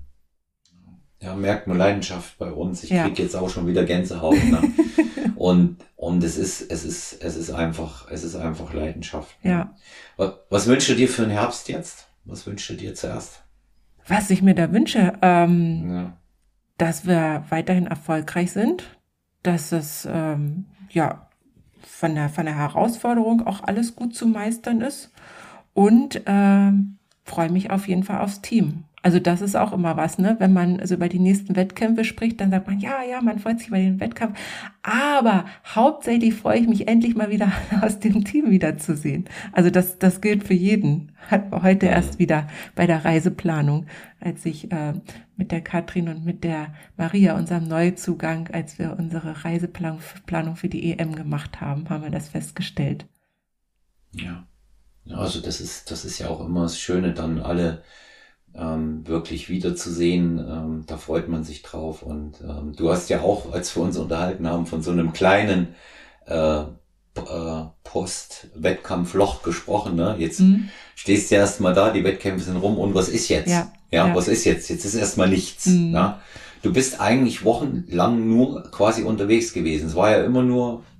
Ja, merkt man Leidenschaft bei uns. Ich ja. krieg jetzt auch schon wieder Gänsehaut. Ne? und und es ist es ist es ist einfach es ist einfach Leidenschaft. Ne? Ja. Was, was wünschst du dir für den Herbst jetzt? Was wünschst du dir zuerst? Was ich mir da wünsche, ähm, ja. dass wir weiterhin erfolgreich sind, dass es ähm, ja von der von der Herausforderung auch alles gut zu meistern ist und ähm, freue mich auf jeden Fall aufs Team. Also das ist auch immer was, ne? Wenn man also über die nächsten Wettkämpfe spricht, dann sagt man, ja, ja, man freut sich über den Wettkampf. Aber hauptsächlich freue ich mich endlich mal wieder aus dem Team wiederzusehen. Also das, das gilt für jeden. Hat heute erst wieder bei der Reiseplanung, als ich äh, mit der Katrin und mit der Maria, unserem Neuzugang, als wir unsere Reiseplanung Planung für die E M gemacht haben, haben wir das festgestellt. Ja. Ja, also das ist, das ist ja auch immer das Schöne, dann alle ähm, wirklich wiederzusehen. Ähm, da freut man sich drauf. Und ähm, du hast ja auch, als wir uns unterhalten haben, von so einem kleinen äh, äh, Post-Wettkampfloch gesprochen. Ne? Jetzt mhm. stehst du erst mal da, die Wettkämpfe sind rum und was ist jetzt? Ja, ja, ja. was ist jetzt? Jetzt ist erstmal nichts. Mhm. Ja? Du bist eigentlich wochenlang nur quasi unterwegs gewesen. Es war ja immer nur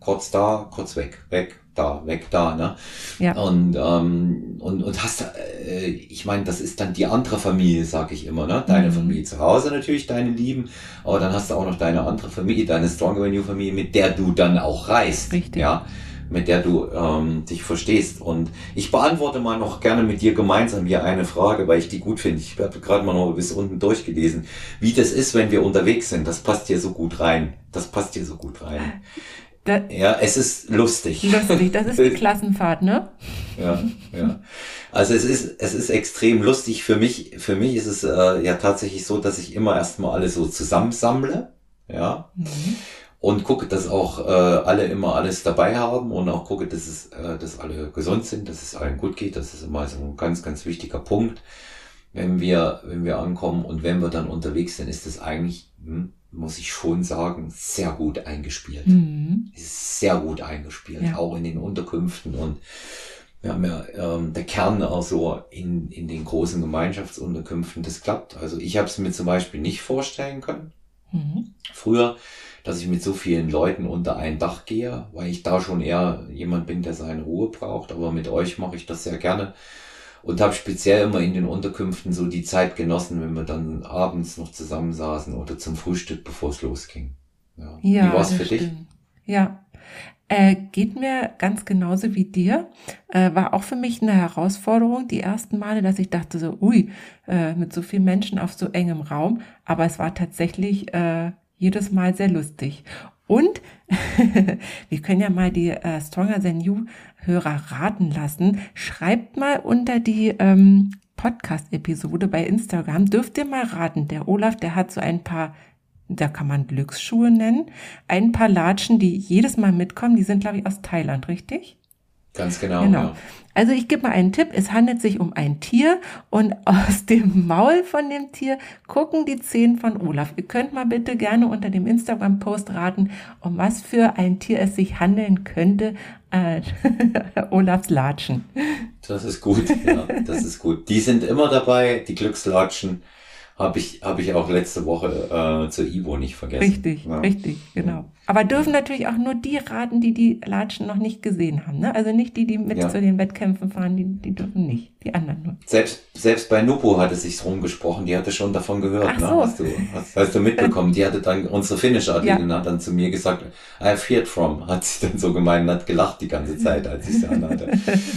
kurz da, kurz weg, weg, da, weg, da, ne? Ja. Und, ähm, und, und hast, äh, ich meine, das ist dann die andere Familie, sag ich immer, ne? Deine mhm. Familie zu Hause natürlich, deine Lieben, aber dann hast du auch noch deine andere Familie, deine Stronger Than You Familie, mit der du dann auch reist. Richtig. Ja, mit der du ähm, dich verstehst. Und ich beantworte mal noch gerne mit dir gemeinsam hier eine Frage, weil ich die gut finde. Ich habe gerade mal noch bis unten durchgelesen, wie das ist, wenn wir unterwegs sind. Das passt hier so gut rein. Das passt hier so gut rein. Da, ja, es ist lustig. Lustig, das ist die Klassenfahrt, ne? Ja, ja. Also es ist, es ist extrem lustig. Für mich, für mich ist es äh, ja tatsächlich so, dass ich immer erstmal alles so zusammensammle. Ja. Mhm. Und gucke, dass auch äh, alle immer alles dabei haben und auch gucke, dass es, äh, dass alle gesund sind, dass es allen gut geht. Das ist immer so ein ganz, ganz wichtiger Punkt, wenn wir, wenn wir ankommen und wenn wir dann unterwegs sind, ist das eigentlich, hm, muss ich schon sagen, sehr gut eingespielt. Mhm. Ist sehr gut eingespielt, ja. Auch in den Unterkünften und wir haben ja ähm, der Kern auch so in in den großen Gemeinschaftsunterkünften. Das klappt. Also ich habe es mir zum Beispiel nicht vorstellen können. Mhm. Früher, dass ich mit so vielen Leuten unter ein Dach gehe, weil ich da schon eher jemand bin, der seine Ruhe braucht. Aber mit euch mache ich das sehr gerne und habe speziell immer in den Unterkünften so die Zeit genossen, wenn wir dann abends noch zusammensaßen oder zum Frühstück, bevor es losging. Ja. Ja, wie war's für stimmt. dich? Ja, äh, geht mir ganz genauso wie dir. Äh, war auch für mich eine Herausforderung, die ersten Male, dass ich dachte so, ui, äh, mit so vielen Menschen auf so engem Raum. Aber es war tatsächlich äh, jedes Mal sehr lustig. Und wir können ja mal die äh, Stronger Than You Hörer raten lassen. Schreibt mal unter die ähm, Podcast-Episode bei Instagram. Dürft ihr mal raten. Der Olaf, der hat so ein paar, da kann man Glücksschuhe nennen, ein paar Latschen, die jedes Mal mitkommen. Die sind, glaube ich, aus Thailand, richtig? Ganz genau. Genau. Ja. Also ich gebe mal einen Tipp. Es handelt sich um ein Tier und aus dem Maul von dem Tier gucken die Zehen von Olaf. Ihr könnt mal bitte gerne unter dem Instagram-Post raten, um was für ein Tier es sich handeln könnte. Äh, Olafs Latschen. Das ist gut, ja, das ist gut. Die sind immer dabei, die Glückslatschen. Habe ich, habe ich auch letzte Woche äh, zur Ivo nicht vergessen. Richtig, ja. richtig, genau. Aber dürfen natürlich auch nur die raten, die die Latschen noch nicht gesehen haben. Ne? Also nicht die, die mit ja. zu den Wettkämpfen fahren, die, die dürfen nicht. Die anderen nur. Selbst, selbst bei Nupo hat es sich rumgesprochen, die hatte schon davon gehört. Ach ne? so. Hast du, hast, hast du mitbekommen. Die hatte dann, unsere Finish-Athletin ja. hat dann zu mir gesagt, I feared from, hat sie dann so gemeint, hat gelacht die ganze Zeit, als ich sie anhatte.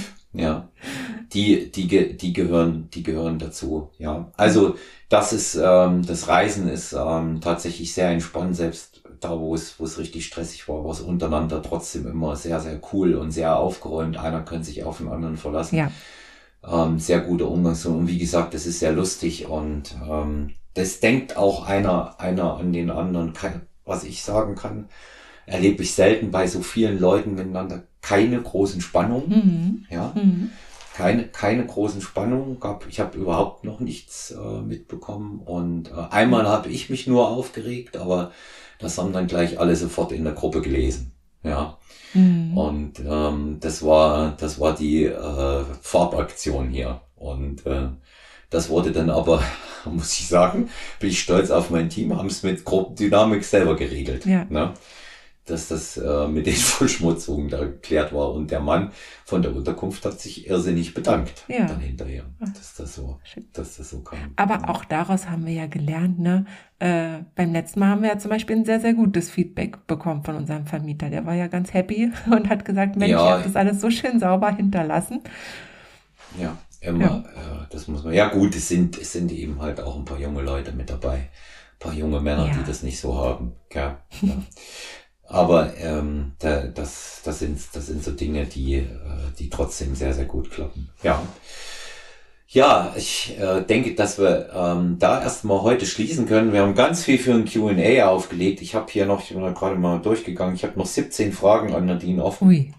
Ja, die, die, die gehören, die gehören dazu, ja. Also, das ist, ähm, das Reisen ist ähm, tatsächlich sehr entspannt, selbst da, wo es, wo es richtig stressig war, war es untereinander trotzdem immer sehr, sehr cool und sehr aufgeräumt. Einer kann sich auf den anderen verlassen. Ja. Ähm, sehr guter Umgangston. Und wie gesagt, das ist sehr lustig und ähm, das denkt auch einer, einer an den anderen. Kein, was ich sagen kann, erlebe ich selten bei so vielen Leuten miteinander. Keine großen Spannungen, mhm. ja. Mhm. Keine, keine großen Spannungen gab. Ich habe überhaupt noch nichts äh, mitbekommen. Und äh, einmal habe ich mich nur aufgeregt, aber das haben dann gleich alle sofort in der Gruppe gelesen. Ja. Mhm. Und ähm, das war, das war die äh, Farbaktion hier. Und äh, das wurde dann aber, muss ich sagen, bin ich stolz auf mein Team, haben es mit Gruppendynamik selber geregelt. Ja. Ne? Dass das äh, mit den Verschmutzungen da geklärt war. Und der Mann von der Unterkunft hat sich irrsinnig bedankt ja. dann hinterher, dass das so, dass das so kam. Aber auch daraus haben wir ja gelernt, ne? Äh, beim letzten Mal haben wir ja zum Beispiel ein sehr, sehr gutes Feedback bekommen von unserem Vermieter. Der war ja ganz happy und hat gesagt, Mensch, ja. ich habe das alles so schön sauber hinterlassen. Ja, immer, ja. Äh, das muss man, ja gut, es sind, es sind eben halt auch ein paar junge Leute mit dabei. Ein paar junge Männer, ja. die das nicht so haben. Ja, ja. Aber ähm, da, das, das sind, das sind so Dinge, die, äh, die trotzdem sehr, sehr gut klappen. Ja, ja, ich äh, denke, dass wir ähm, da erstmal heute schließen können. Wir haben ganz viel für ein Q and A aufgelegt. Ich habe hier noch, ich bin gerade mal durchgegangen, ich habe noch siebzehn Fragen an Nadine offen. Ui.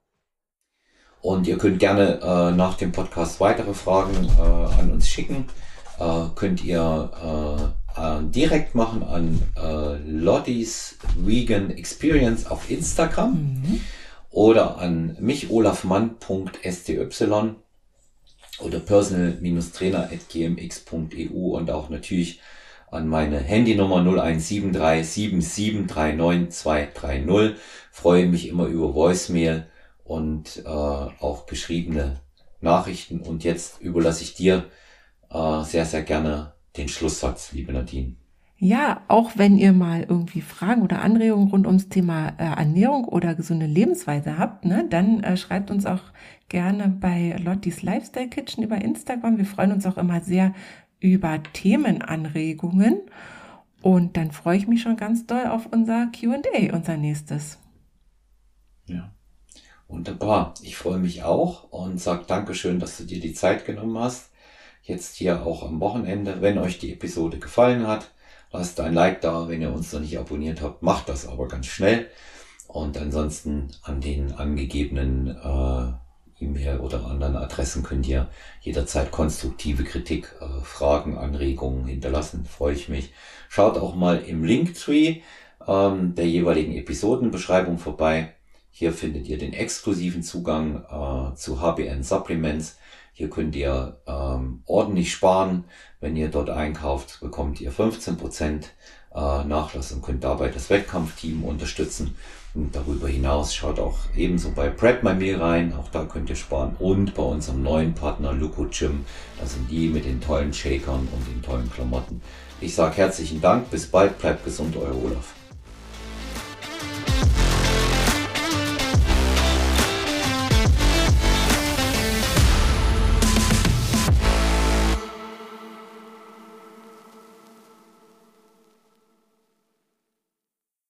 Und ihr könnt gerne äh, nach dem Podcast weitere Fragen äh, an uns schicken. Äh, könnt ihr äh, äh, direkt machen an äh, Lotties Vegan Experience auf Instagram mhm. oder an mich olafmann punkt s t y oder personal Trainer at g m x punkt e u und auch natürlich an meine Handynummer null eins sieben drei sieben sieben drei neun zwei drei null. Freue mich immer über Voicemail und äh, auch geschriebene Nachrichten. Und jetzt überlasse ich dir äh, sehr, sehr gerne den Schlusssatz, liebe Nadine. Ja, auch wenn ihr mal irgendwie Fragen oder Anregungen rund ums Thema äh, Ernährung oder gesunde Lebensweise habt, ne, dann äh, schreibt uns auch gerne bei Lottis Lifestyle Kitchen über Instagram. Wir freuen uns auch immer sehr über Themenanregungen. Und dann freue ich mich schon ganz doll auf unser Q and A, unser nächstes. Ja, wunderbar. Ich freue mich auch und sage Dankeschön, dass du dir die Zeit genommen hast. Jetzt hier auch am Wochenende. Wenn euch die Episode gefallen hat, lasst ein Like da. Wenn ihr uns noch nicht abonniert habt, macht das aber ganz schnell. Und ansonsten an den angegebenen äh, E-Mail oder anderen Adressen könnt ihr jederzeit konstruktive Kritik, äh, Fragen, Anregungen hinterlassen. Freue ich mich. Schaut auch mal im Linktree ähm, der jeweiligen Episodenbeschreibung vorbei. Hier findet ihr den exklusiven Zugang äh, zu H B N Supplements. Hier könnt ihr ähm, ordentlich sparen. Wenn ihr dort einkauft, bekommt ihr fünfzehn Prozent äh, Nachlass und könnt dabei das Wettkampfteam unterstützen. Und darüber hinaus schaut auch ebenso bei Prep My Meal rein. Auch da könnt ihr sparen. Und bei unserem neuen Partner Luco Gym. Da sind die mit den tollen Shakern und den tollen Klamotten. Ich sage herzlichen Dank. Bis bald. Bleibt gesund, euer Olaf.